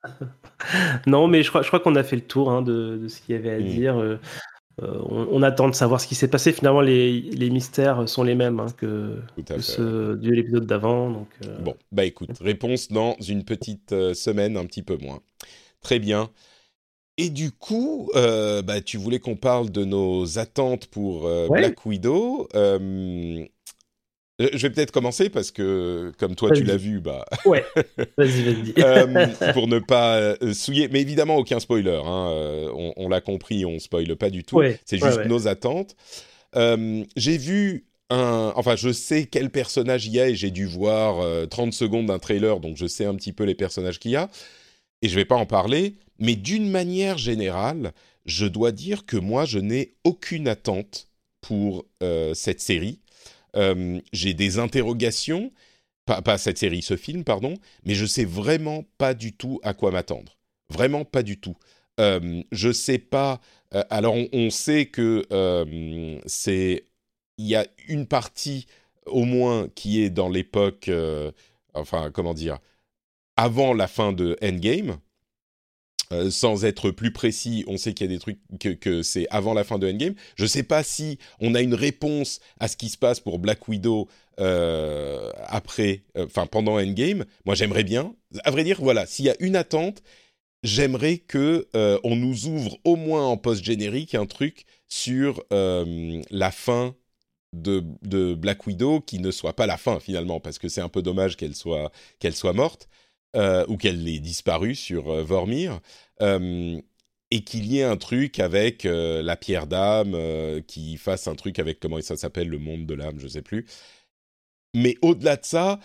Non, mais je crois, je crois qu'on a fait le tour hein, de, de ce qu'il y avait à Mm, dire. Euh, euh, on, on attend de savoir ce qui s'est passé. Finalement, les, les mystères sont les mêmes hein, que, tout à que fait, ouais. ceux de l'épisode d'avant. Donc, euh, Bon, bah écoute, réponse dans une petite euh, semaine, un petit peu moins. Très bien. Et du coup, euh, bah, tu voulais qu'on parle de nos attentes pour euh, ouais, Black Widow. Euh, je vais peut-être commencer parce que, comme toi, tu l'as vas-y. vu, bah, Ouais, vas-y, vas-y. euh, pour ne pas euh, souiller. Mais évidemment, aucun spoiler. Hein, euh, on on l'a compris, on spoile pas du tout. Ouais, C'est ouais, juste ouais. nos attentes. Euh, j'ai vu un... Enfin, je sais quel personnage il y a et j'ai dû voir euh, trente secondes d'un trailer, donc je sais un petit peu les personnages qu'il y a. Et je vais pas en parler, mais d'une manière générale, je dois dire que moi, je n'ai aucune attente pour euh, cette série. Euh, j'ai des interrogations, pas, pas cette série, ce film, pardon, mais je sais vraiment pas du tout à quoi m'attendre. Vraiment pas du tout. Euh, je sais pas. Euh, alors, on, on sait que euh, c'est. Il y a une partie, au moins, qui est dans l'époque. Euh, enfin, comment dire, avant la fin de Endgame. Euh, sans être plus précis, on sait qu'il y a des trucs que, que c'est avant la fin de Endgame. Je ne sais pas si on a une réponse à ce qui se passe pour Black Widow euh, après, enfin euh, pendant Endgame. Moi, j'aimerais bien. À vrai dire, voilà, s'il y a une attente, j'aimerais que euh, on nous ouvre au moins en post-générique un truc sur euh, la fin de, de Black Widow qui ne soit pas la fin finalement, parce que c'est un peu dommage qu'elle soit qu'elle soit morte. Euh, ou qu'elle ait disparu sur euh, Vormir, euh, et qu'il y ait un truc avec euh, la pierre d'âme, euh, qui fasse un truc avec, comment ça s'appelle, le monde de l'âme, je sais plus. Mais au-delà de ça,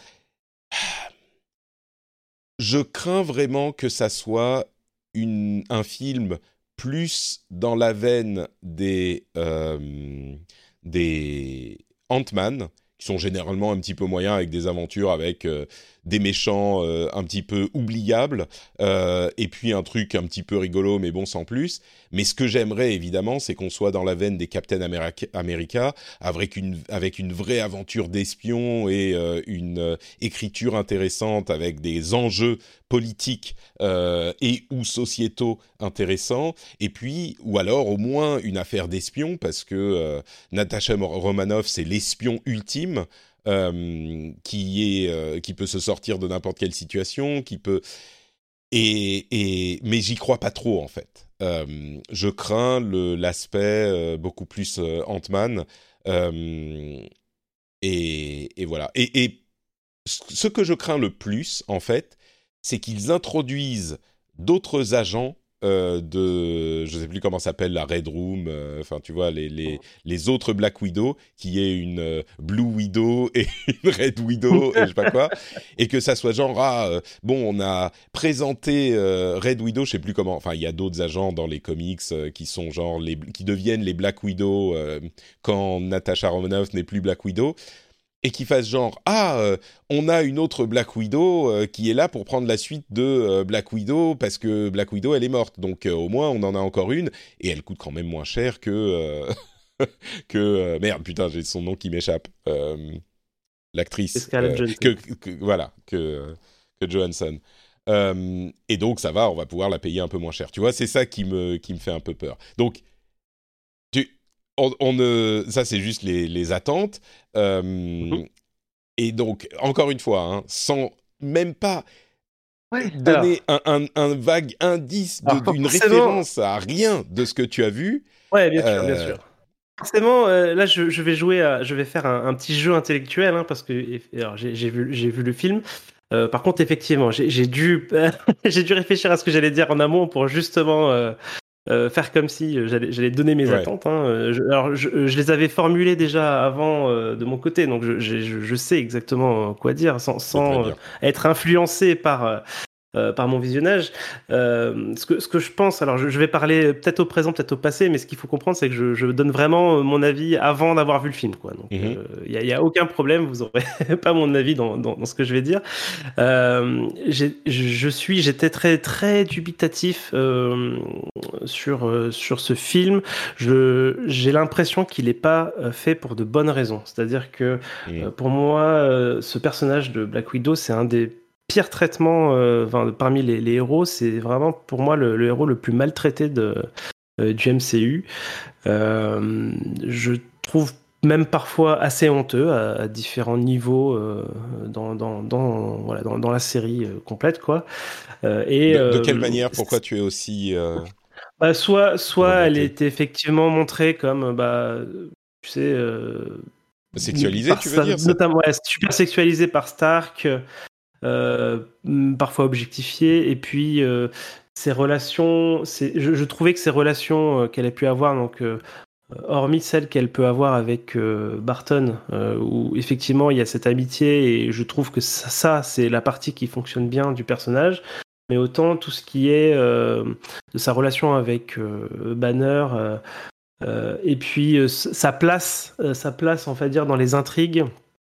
je crains vraiment que ça soit une, un film plus dans la veine des, euh, des Ant-Man qui sont généralement un petit peu moyens, avec des aventures avec euh, des méchants euh, un petit peu oubliables, euh, et puis un truc un petit peu rigolo, mais bon, sans plus. Mais ce que j'aimerais, évidemment, c'est qu'on soit dans la veine des Captain America, America avec, une, avec une vraie aventure d'espion et euh, une euh, écriture intéressante, avec des enjeux politiques euh, et ou sociétaux intéressants, et puis, ou alors au moins une affaire d'espion, parce que euh, Natasha Romanoff, c'est l'espion ultime, Euh, qui est euh, qui peut se sortir de n'importe quelle situation, qui peut et et mais j'y crois pas trop en fait. Euh, je crains le l'aspect euh, beaucoup plus euh, Ant-Man euh, et et voilà et et ce que je crains le plus en fait, c'est qu'ils introduisent d'autres agents euh, de, je sais plus comment ça s'appelle, la Red Room, euh, enfin tu vois, les, les, les autres Black Widow, qui est une euh, Blue Widow et une Red Widow, et je sais pas quoi, et que ça soit genre, ah, euh, bon, on a présenté euh, Red Widow, je sais plus comment, enfin il y a d'autres agents dans les comics euh, qui sont genre, les, qui deviennent les Black Widow euh, quand Natasha Romanoff n'est plus Black Widow, et qui fasse genre ah euh, on a une autre Black Widow euh, qui est là pour prendre la suite de euh, Black Widow parce que Black Widow elle est morte, donc euh, au moins on en a encore une et elle coûte quand même moins cher que euh, que euh, merde putain j'ai son nom qui m'échappe, euh, l'actrice euh, que, que, que voilà que que Johansson, euh, et donc ça va, on va pouvoir la payer un peu moins cher, tu vois, c'est ça qui me qui me fait un peu peur. Donc tu On, on ne, ça c'est juste les, les attentes, euh, mmh. Et donc encore une fois, hein, sans même pas ouais, donner un, un, un vague indice de, d'une référence à rien de ce que tu as vu. Ouais, bien sûr, euh... bien sûr. Forcément, euh, là je, je vais jouer, à, je vais faire un, un petit jeu intellectuel, hein, parce que alors, j'ai, j'ai vu, j'ai vu le film. Euh, par contre, effectivement, j'ai, j'ai dû, j'ai dû réfléchir à ce que j'allais dire en amont pour justement. Euh, Euh, faire comme si j'allais, j'allais donner mes ouais. attentes. Hein. Je, alors, je, je les avais formulées déjà avant euh, de mon côté, donc je, je, je sais exactement quoi dire sans, sans euh, être influencé par, euh, par mon visionnage. Euh, ce, que, ce que je pense, alors je, je vais parler peut-être au présent, peut-être au passé, mais ce qu'il faut comprendre, c'est que je, je donne vraiment mon avis avant d'avoir vu le film. Quoi. Donc, il mm-hmm. n'y euh, a, a aucun problème, vous n'aurez pas mon avis dans, dans, dans ce que je vais dire. Euh, j'ai, je suis, j'étais très, très dubitatif euh, sur, euh, sur ce film. Je, j'ai l'impression qu'il n'est pas fait pour de bonnes raisons. C'est-à-dire que mm. euh, pour moi, euh, ce personnage de Black Widow, c'est un des pire traitement euh, enfin, parmi les, les héros, c'est vraiment pour moi le, le héros le plus maltraité de, euh, du M C U. Euh, je trouve même parfois assez honteux à, à différents niveaux euh, dans, dans, dans, voilà, dans, dans la série euh, complète. Quoi. Euh, et, de, de quelle euh, manière, pourquoi tu es aussi... Euh... Bah, soit soit elle est effectivement montrée comme, bah, tu sais... Euh, sexualisée, tu veux dire ça, notamment, ouais, super sexualisée par Stark... Euh, parfois objectifiées, et puis euh, ces relations, c'est, je, je trouvais que ces relations euh, qu'elle a pu avoir, donc euh, hormis celles qu'elle peut avoir avec euh, Barton, euh, où effectivement il y a cette amitié, et je trouve que ça, ça c'est la partie qui fonctionne bien du personnage, mais autant tout ce qui est euh, de sa relation avec euh, Banner, euh, euh, et puis euh, sa place, euh, sa place, on va dire, dans les intrigues.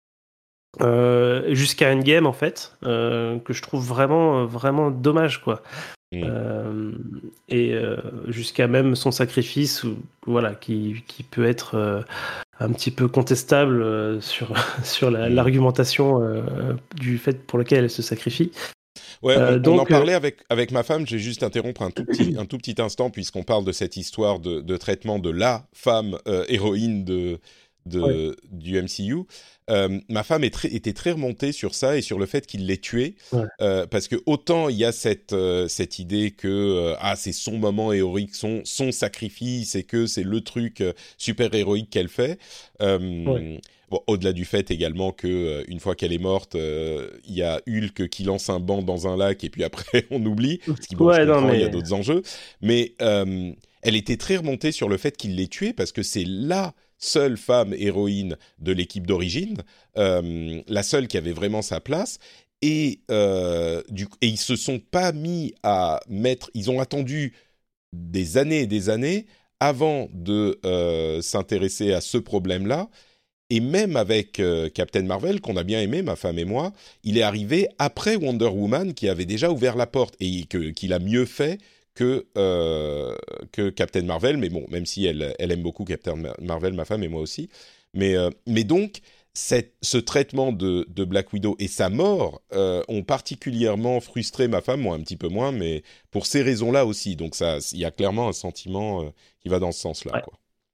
Euh, jusqu'à Endgame en fait, euh, que je trouve vraiment vraiment dommage quoi. Mmh. Euh, et euh, jusqu'à même son sacrifice, ou, voilà, qui qui peut être euh, un petit peu contestable euh, sur sur la, mmh. l'argumentation euh, du fait pour lequel elle se sacrifie. Ouais, on, euh, donc, on en parlait avec avec ma femme. Je vais juste interrompre un tout petit un tout petit instant puisqu'on parle de cette histoire de, de traitement de la femme euh, héroïne de de ouais. du M C U. Euh, ma femme est très, était très remontée sur ça et sur le fait qu'il l'ait tué, ouais. euh, parce que autant il y a cette euh, cette idée que euh, ah c'est son moment héroïque, son son sacrifice, et que c'est le truc euh, super héroïque qu'elle fait. Euh, ouais. Bon, au-delà du fait également que euh, une fois qu'elle est morte, il euh, y a Hulk qui lance un banc dans un lac et puis après on oublie. Parce qu'il bon, ouais, je comprends, il mais... y a d'autres enjeux, mais euh, elle était très remontée sur le fait qu'il l'ait tué parce que c'est là seule femme héroïne de l'équipe d'origine, euh, la seule qui avait vraiment sa place, et, euh, du, et ils se sont pas mis à mettre, ils ont attendu des années et des années avant de euh, s'intéresser à ce problème-là, Et même avec euh, Captain Marvel, qu'on a bien aimé, ma femme et moi, il est arrivé après Wonder Woman, qui avait déjà ouvert la porte et que, qu'il a mieux fait que, euh, que Captain Marvel. Mais bon, même si elle, elle aime beaucoup Captain Marvel, ma femme et moi aussi. Mais, euh, mais donc, cette, ce traitement de, de Black Widow et sa mort euh, ont particulièrement frustré ma femme, moi un petit peu moins, mais pour ces raisons-là aussi. Donc ça, il y a clairement un sentiment euh, qui va dans ce sens-là, Ouais. quoi.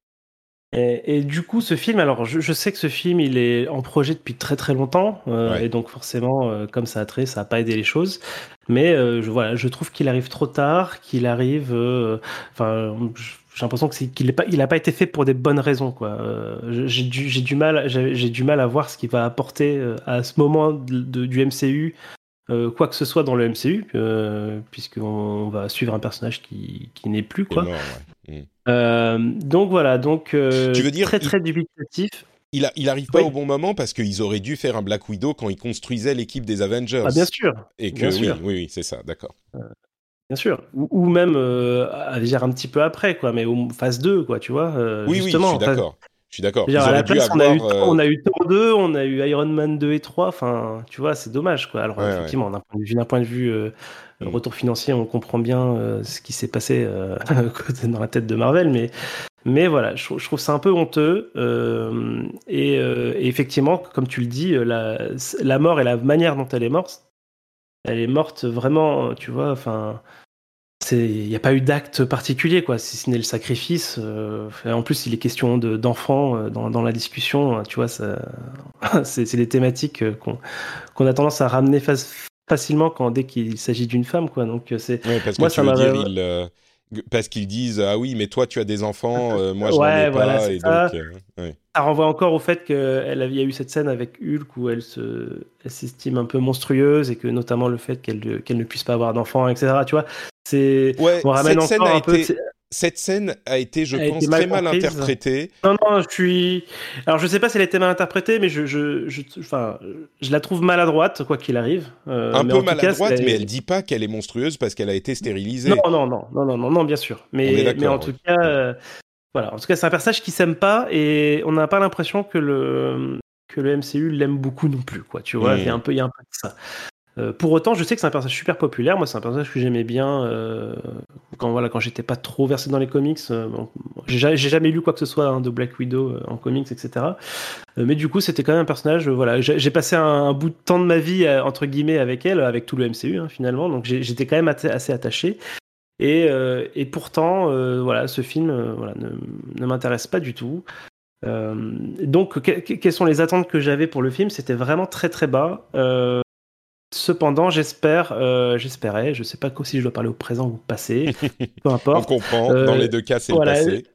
Et, et du coup, ce film, alors je, je sais que ce film, il est en projet depuis très très longtemps, euh, Ouais. et donc forcément, euh, comme ça a trait, ça n'a pas aidé les choses. Mais euh, je, voilà, je trouve qu'il arrive trop tard, qu'il arrive. euh, Enfin, je- j'ai l'impression que c'est, qu'il n'a pas, il a pas été fait pour des bonnes raisons, quoi. Euh, je- j'ai du, j'ai du mal, j'ai, j'ai du mal à voir ce qu'il va apporter euh, à ce moment de- de- du M C U. Euh, quoi que ce soit dans le M C U, euh, puisqu'on va suivre un personnage qui, qui n'est plus, C'est quoi. mort, ouais. Mm. Euh, donc voilà, donc Tu euh, veux dire, très il, très dubitatif. il, a- il arrive pas Oui, au bon moment parce qu'ils auraient dû faire un Black Widow quand ils construisaient l'équipe des Avengers. ah, bien sûr, Et que bien oui, sûr, oui, oui, c'est ça, d'accord. bien sûr. Ou, ou même, euh, à dire un petit peu après, quoi, mais au phase deux, quoi, tu vois, euh, Oui, oui, je suis justement. Phase- d'accord. Je suis d'accord. je veux dire, Ils à auraient la dû place, on a eu, avoir... euh, on a eu Thor deux, on a eu Iron Man deux et trois, enfin, tu vois, c'est dommage, quoi. Alors, Ouais, euh, ouais. effectivement, d'un point de vue, d'un point de vue euh, Mm. retour financier, on comprend bien euh, ce qui s'est passé euh, dans la tête de Marvel, mais Mais voilà, je, trou- je trouve ça un peu honteux. euh, et, euh, et effectivement, comme tu le dis, euh, la, la mort et la manière dont elle est morte, elle est morte vraiment, tu vois, enfin, c'est, il n'y a pas eu d'acte particulier, quoi, si ce n'est le sacrifice. euh, en plus, il est question de, d'enfants euh, dans, dans la discussion, tu vois, ça, c'est, c'est des thématiques euh, qu'on, qu'on a tendance à ramener fa- facilement quand, dès qu'il s'agit d'une femme, quoi. Donc, euh, c'est, Ouais, parce que moi, tu ça veux dire, m'avait. ils, euh, g- parce qu'ils disent ah oui, mais toi tu as des enfants, euh, moi je n'en ai Ouais, voilà, pas, c'est et ça. donc euh, ouais. Ça renvoie encore au fait qu'il y a eu cette scène avec Hulk où elle se, elle s'estime un peu monstrueuse et que notamment le fait qu'elle, qu'elle ne puisse pas avoir d'enfant, et cetera. Tu vois, c'est, Ouais, on ramène cette scène encore a un peu, été, cette scène a été, je elle a été pense, très mal mal comprise. interprétée. Non, non, je suis, alors je sais pas si elle a été mal interprétée, mais je, je, je, enfin, je la trouve maladroite, quoi qu'il arrive. Euh, Un mais peu en tout cas, c'est maladroite, mais la- elle dit pas qu'elle est monstrueuse parce qu'elle a été non, stérilisée. non, non, non, non, non, non, bien sûr. On est Mais, mais en d'accord, tout oui. cas, Mm. euh, voilà, en tout cas, c'est un personnage qui s'aime pas et on n'a pas l'impression que le que le M C U l'aime beaucoup non plus, quoi. Tu vois, il y a un Mm. peu, il y a un peu de ça. Euh, pour autant, je sais que c'est un personnage super populaire. Moi, c'est un personnage que j'aimais bien euh, quand voilà, quand j'étais pas trop versé dans les comics. Euh, bon, j'ai, ja- j'ai jamais lu quoi que ce soit hein, de Black Widow euh, en comics, et cetera. Euh, mais du coup, c'était quand même un personnage. Euh, voilà, j'ai, j'ai passé un, un bout de temps de ma vie euh, entre guillemets avec elle, avec tout le M C U hein, finalement. Donc j'ai- j'étais quand même atta- assez attaché. Et, euh, et pourtant, euh, voilà, ce film euh, voilà, ne, ne m'intéresse pas du tout. Euh, donc, que- que- quelles sont les attentes que j'avais pour le film? C'était vraiment très très bas. Euh, cependant, j'espère, euh, j'espérais, je sais pas si je dois parler au présent ou au passé, peu On importe. comprend. Dans Euh, les deux cas, c'est le voilà, passé.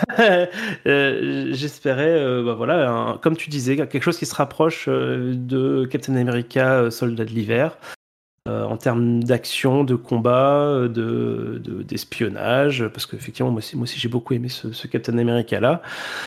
Euh, j'espérais, euh, bah voilà, un- comme tu disais, quelque chose qui se rapproche euh, de Captain America, euh, Soldat de l'hiver. Euh, en termes d'action, de combat, euh, de, de- d'espionnage, parce qu'effectivement, moi aussi, moi aussi j'ai beaucoup aimé ce, ce Captain America-là.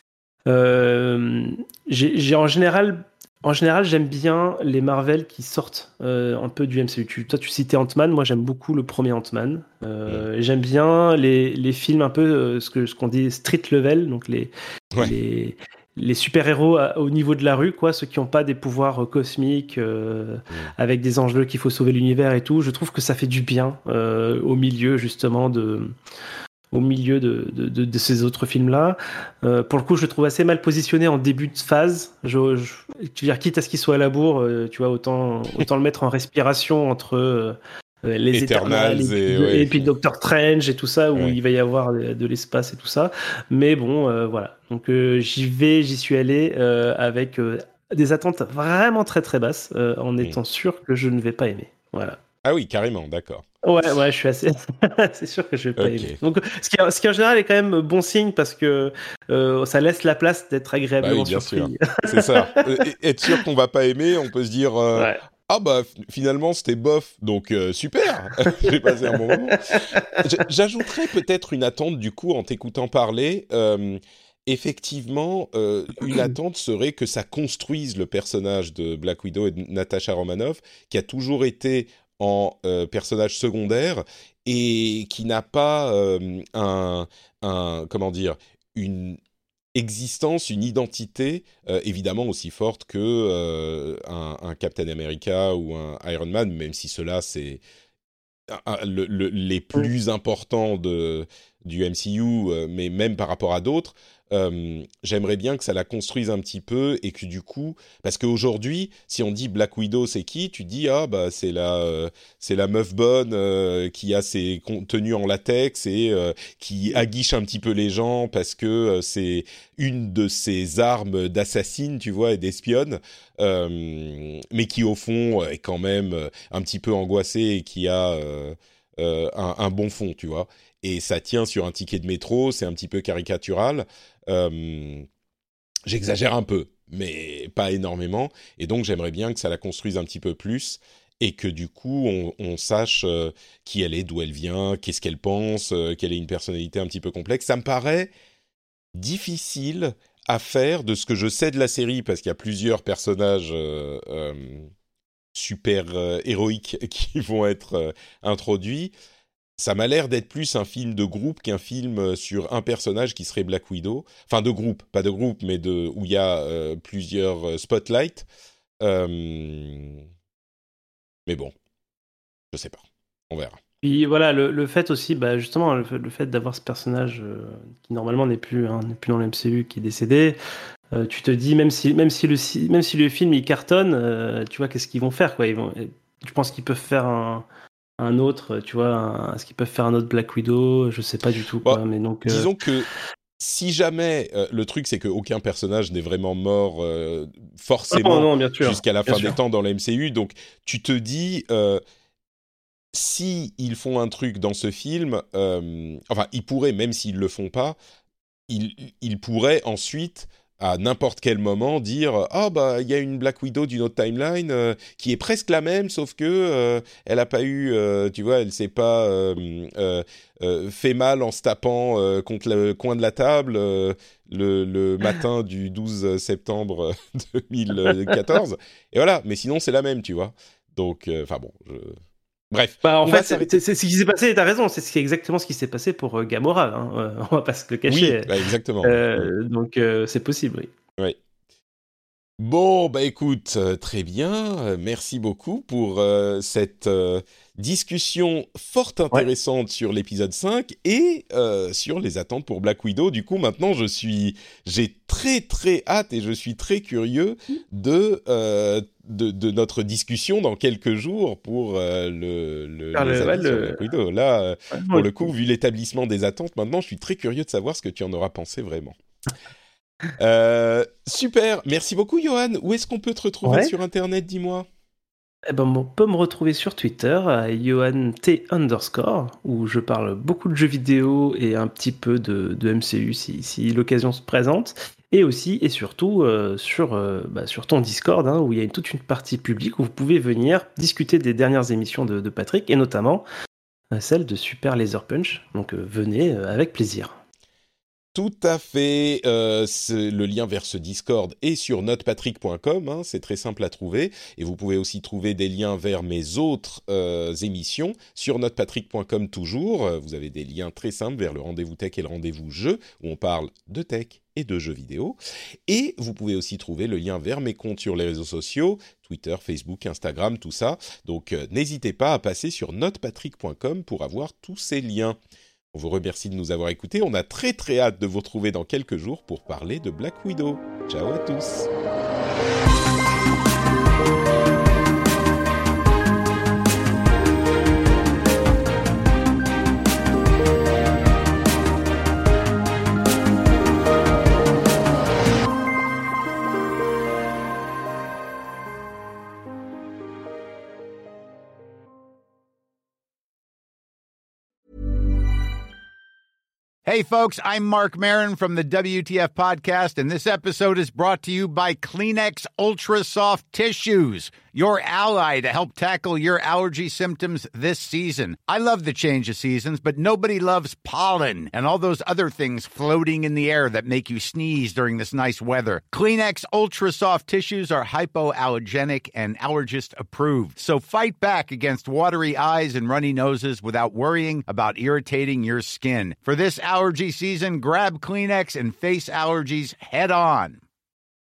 Euh, j'ai, j'ai en général, en général, j'aime bien les Marvel qui sortent euh, un peu du M C U. Tu- toi, tu citais Ant-Man, moi j'aime beaucoup le premier Ant-Man. Mm. Euh, j'aime bien les, les films un peu, euh, ce, que, ce qu'on dit street level, donc les, Ouais. les, les super-héros à- au niveau de la rue, quoi, ceux qui n'ont pas des pouvoirs euh, cosmiques, euh, Mm. avec des enjeux qu'il faut sauver l'univers et tout. Je trouve que ça fait du bien euh, au milieu, justement, de, au milieu de, de, de, de ces autres films-là. Euh, pour le coup, je le trouve assez mal positionné en début de phase. Je, je, tu veux dire, quitte à ce qu'il soit à la bourre, euh, tu vois, autant, autant le mettre en respiration entre euh, les Eternals Éternels et puis, et ouais. et puis Doctor Strange et tout ça, où Ouais. il va y avoir de, de l'espace et tout ça. Mais bon, euh, voilà. Donc euh, j'y vais, j'y suis allé euh, avec euh, des attentes vraiment très très basses, euh, en Mm. étant sûr que je ne vais pas aimer. Voilà. Ah oui, carrément, d'accord. Ouais, ouais, je suis assez. C'est sûr que je vais pas Ok. aimer. Donc, ce qui, ce qui en général est quand même bon signe parce que euh, ça laisse la place d'être Bah oui, agréablement bien sûr. surpris. C'est ça. Euh, et- être sûr qu'on va pas aimer, on peut se dire euh, Ouais. ah bah f- finalement c'était bof, donc euh, super. J'ai passé un bon moment. J- J'ajouterais peut-être une attente du coup en t'écoutant parler. Euh, effectivement, euh, une attente serait que ça construise le personnage de Black Widow et de Natasha Romanoff, qui a toujours été en euh, personnage secondaire et qui n'a pas euh, un, un comment dire une existence, une identité euh, évidemment aussi forte que euh, un, un Captain America ou un Iron Man, même si ceux-là c'est un, un, le, le, les plus importants de, du M C U, euh, mais même par rapport à d'autres. Euh, j'aimerais bien que ça la construise un petit peu et que du coup, parce qu'aujourd'hui, si on dit Black Widow, c'est qui ? Tu dis ah bah c'est la euh, c'est la meuf bonne euh, qui a ses tenues en latex et euh, qui aguiche un petit peu les gens parce que euh, c'est une de ses armes d'assassine, tu vois, et d'espionne, euh, mais qui au fond est quand même un petit peu angoissée et qui a euh, euh, un, un bon fond, tu vois. Et ça tient sur un ticket de métro, c'est un petit peu caricatural. Euh, j'exagère un peu, mais pas énormément. Et donc, j'aimerais bien que ça la construise un petit peu plus et que du coup, on, on sache euh, qui elle est, d'où elle vient, qu'est-ce qu'elle pense, euh, qu'elle ait une personnalité un petit peu complexe. Ça me paraît difficile à faire de ce que je sais de la série, parce qu'il y a plusieurs personnages euh, euh, super euh, héroïques qui vont être euh, introduits. Ça m'a l'air d'être plus un film de groupe qu'un film sur un personnage qui serait Black Widow. Enfin, de groupe, pas de groupe, mais de, où il y a euh, plusieurs euh, spotlights. Euh... Mais bon, je sais pas. On verra. Puis voilà, le, le fait aussi, bah, justement, le, le fait d'avoir ce personnage euh, qui normalement n'est plus, hein, n'est plus dans le M C U, qui est décédé, euh, tu te dis, même si, même si, le, même si le film il cartonne, euh, tu vois, qu'est-ce qu'ils vont faire, quoi. Ils vont, tu penses qu'ils peuvent faire un... un autre, tu vois, un, est-ce qu'ils peuvent faire un autre Black Widow ? Je sais pas du tout, quoi. Bon, mais donc, disons euh... que si jamais, euh, le truc c'est qu'aucun personnage n'est vraiment mort euh, forcément non, non, bien sûr, jusqu'à la bien fin sûr. des temps dans le M C U, donc tu te dis, euh, si ils font un truc dans ce film, euh, enfin ils pourraient, même s'ils le font pas, ils, ils pourraient ensuite à n'importe quel moment dire ah oh, bah il y a une Black Widow d'une autre timeline euh, qui est presque la même, sauf que euh, elle a pas eu euh, tu vois, elle s'est pas euh, euh, euh, fait mal en se tapant euh, contre le coin de la table euh, le, le matin du douze septembre deux mille quatorze et voilà, mais sinon c'est la même, tu vois, donc enfin euh, bon je... Bref, bah, en on fait, va s'arrêter. C'est, c'est ce qui s'est passé, t'as raison, c'est exactement ce qui s'est passé pour euh, Gamora, hein, euh, on va pas se le cacher. Oui, bah exactement. Euh, donc euh, c'est possible, oui. Oui. Bon, bah écoute, euh, très bien, euh, merci beaucoup pour euh, cette euh, discussion fort intéressante ouais. sur l'épisode cinq et euh, sur les attentes pour Black Widow. Du coup, maintenant, je suis, j'ai très très hâte et je suis très curieux de, euh, de, de notre discussion dans quelques jours pour euh, le, le, Ah, les le, avis ouais, sur le... Black Widow. Là, euh, ouais, pour ouais. le coup, vu l'établissement des attentes, maintenant, je suis très curieux de savoir ce que tu en auras pensé vraiment. Euh, super, merci beaucoup Johan. Où est-ce qu'on peut te retrouver ouais. sur internet, dis-moi? Eh ben, on peut me retrouver sur Twitter à Johan T underscore, où je parle beaucoup de jeux vidéo et un petit peu de, de M C U si, si l'occasion se présente. Et aussi et surtout euh, sur, euh, bah, sur ton Discord, hein, où il y a une, toute une partie publique où vous pouvez venir discuter des dernières émissions de, de Patrick, et notamment euh, celle de Super Laser Punch. Donc euh, venez euh, avec plaisir. Tout à fait, euh, le lien vers ce Discord est sur notepatrick point com, hein, c'est très simple à trouver, et vous pouvez aussi trouver des liens vers mes autres euh, émissions sur notepatrick point com toujours. Vous avez des liens très simples vers le rendez-vous tech et le rendez-vous jeu, où on parle de tech et de jeux vidéo, et vous pouvez aussi trouver le lien vers mes comptes sur les réseaux sociaux, Twitter, Facebook, Instagram, tout ça, donc euh, n'hésitez pas à passer sur notepatrick point com pour avoir tous ces liens. On vous remercie de nous avoir écoutés. On a très très hâte de vous retrouver dans quelques jours pour parler de Black Widow. Ciao à tous. Hey, folks, I'm Mark Maron from the W T F Podcast, and this episode is brought to you by Kleenex Ultra Soft Tissues, your ally to help tackle your allergy symptoms this season. I love the change of seasons, but nobody loves pollen and all those other things floating in the air that make you sneeze during this nice weather. Kleenex Ultra Soft Tissues are hypoallergenic and allergist approved. So fight back against watery eyes and runny noses without worrying about irritating your skin. For this allergy season, grab Kleenex and face allergies head on.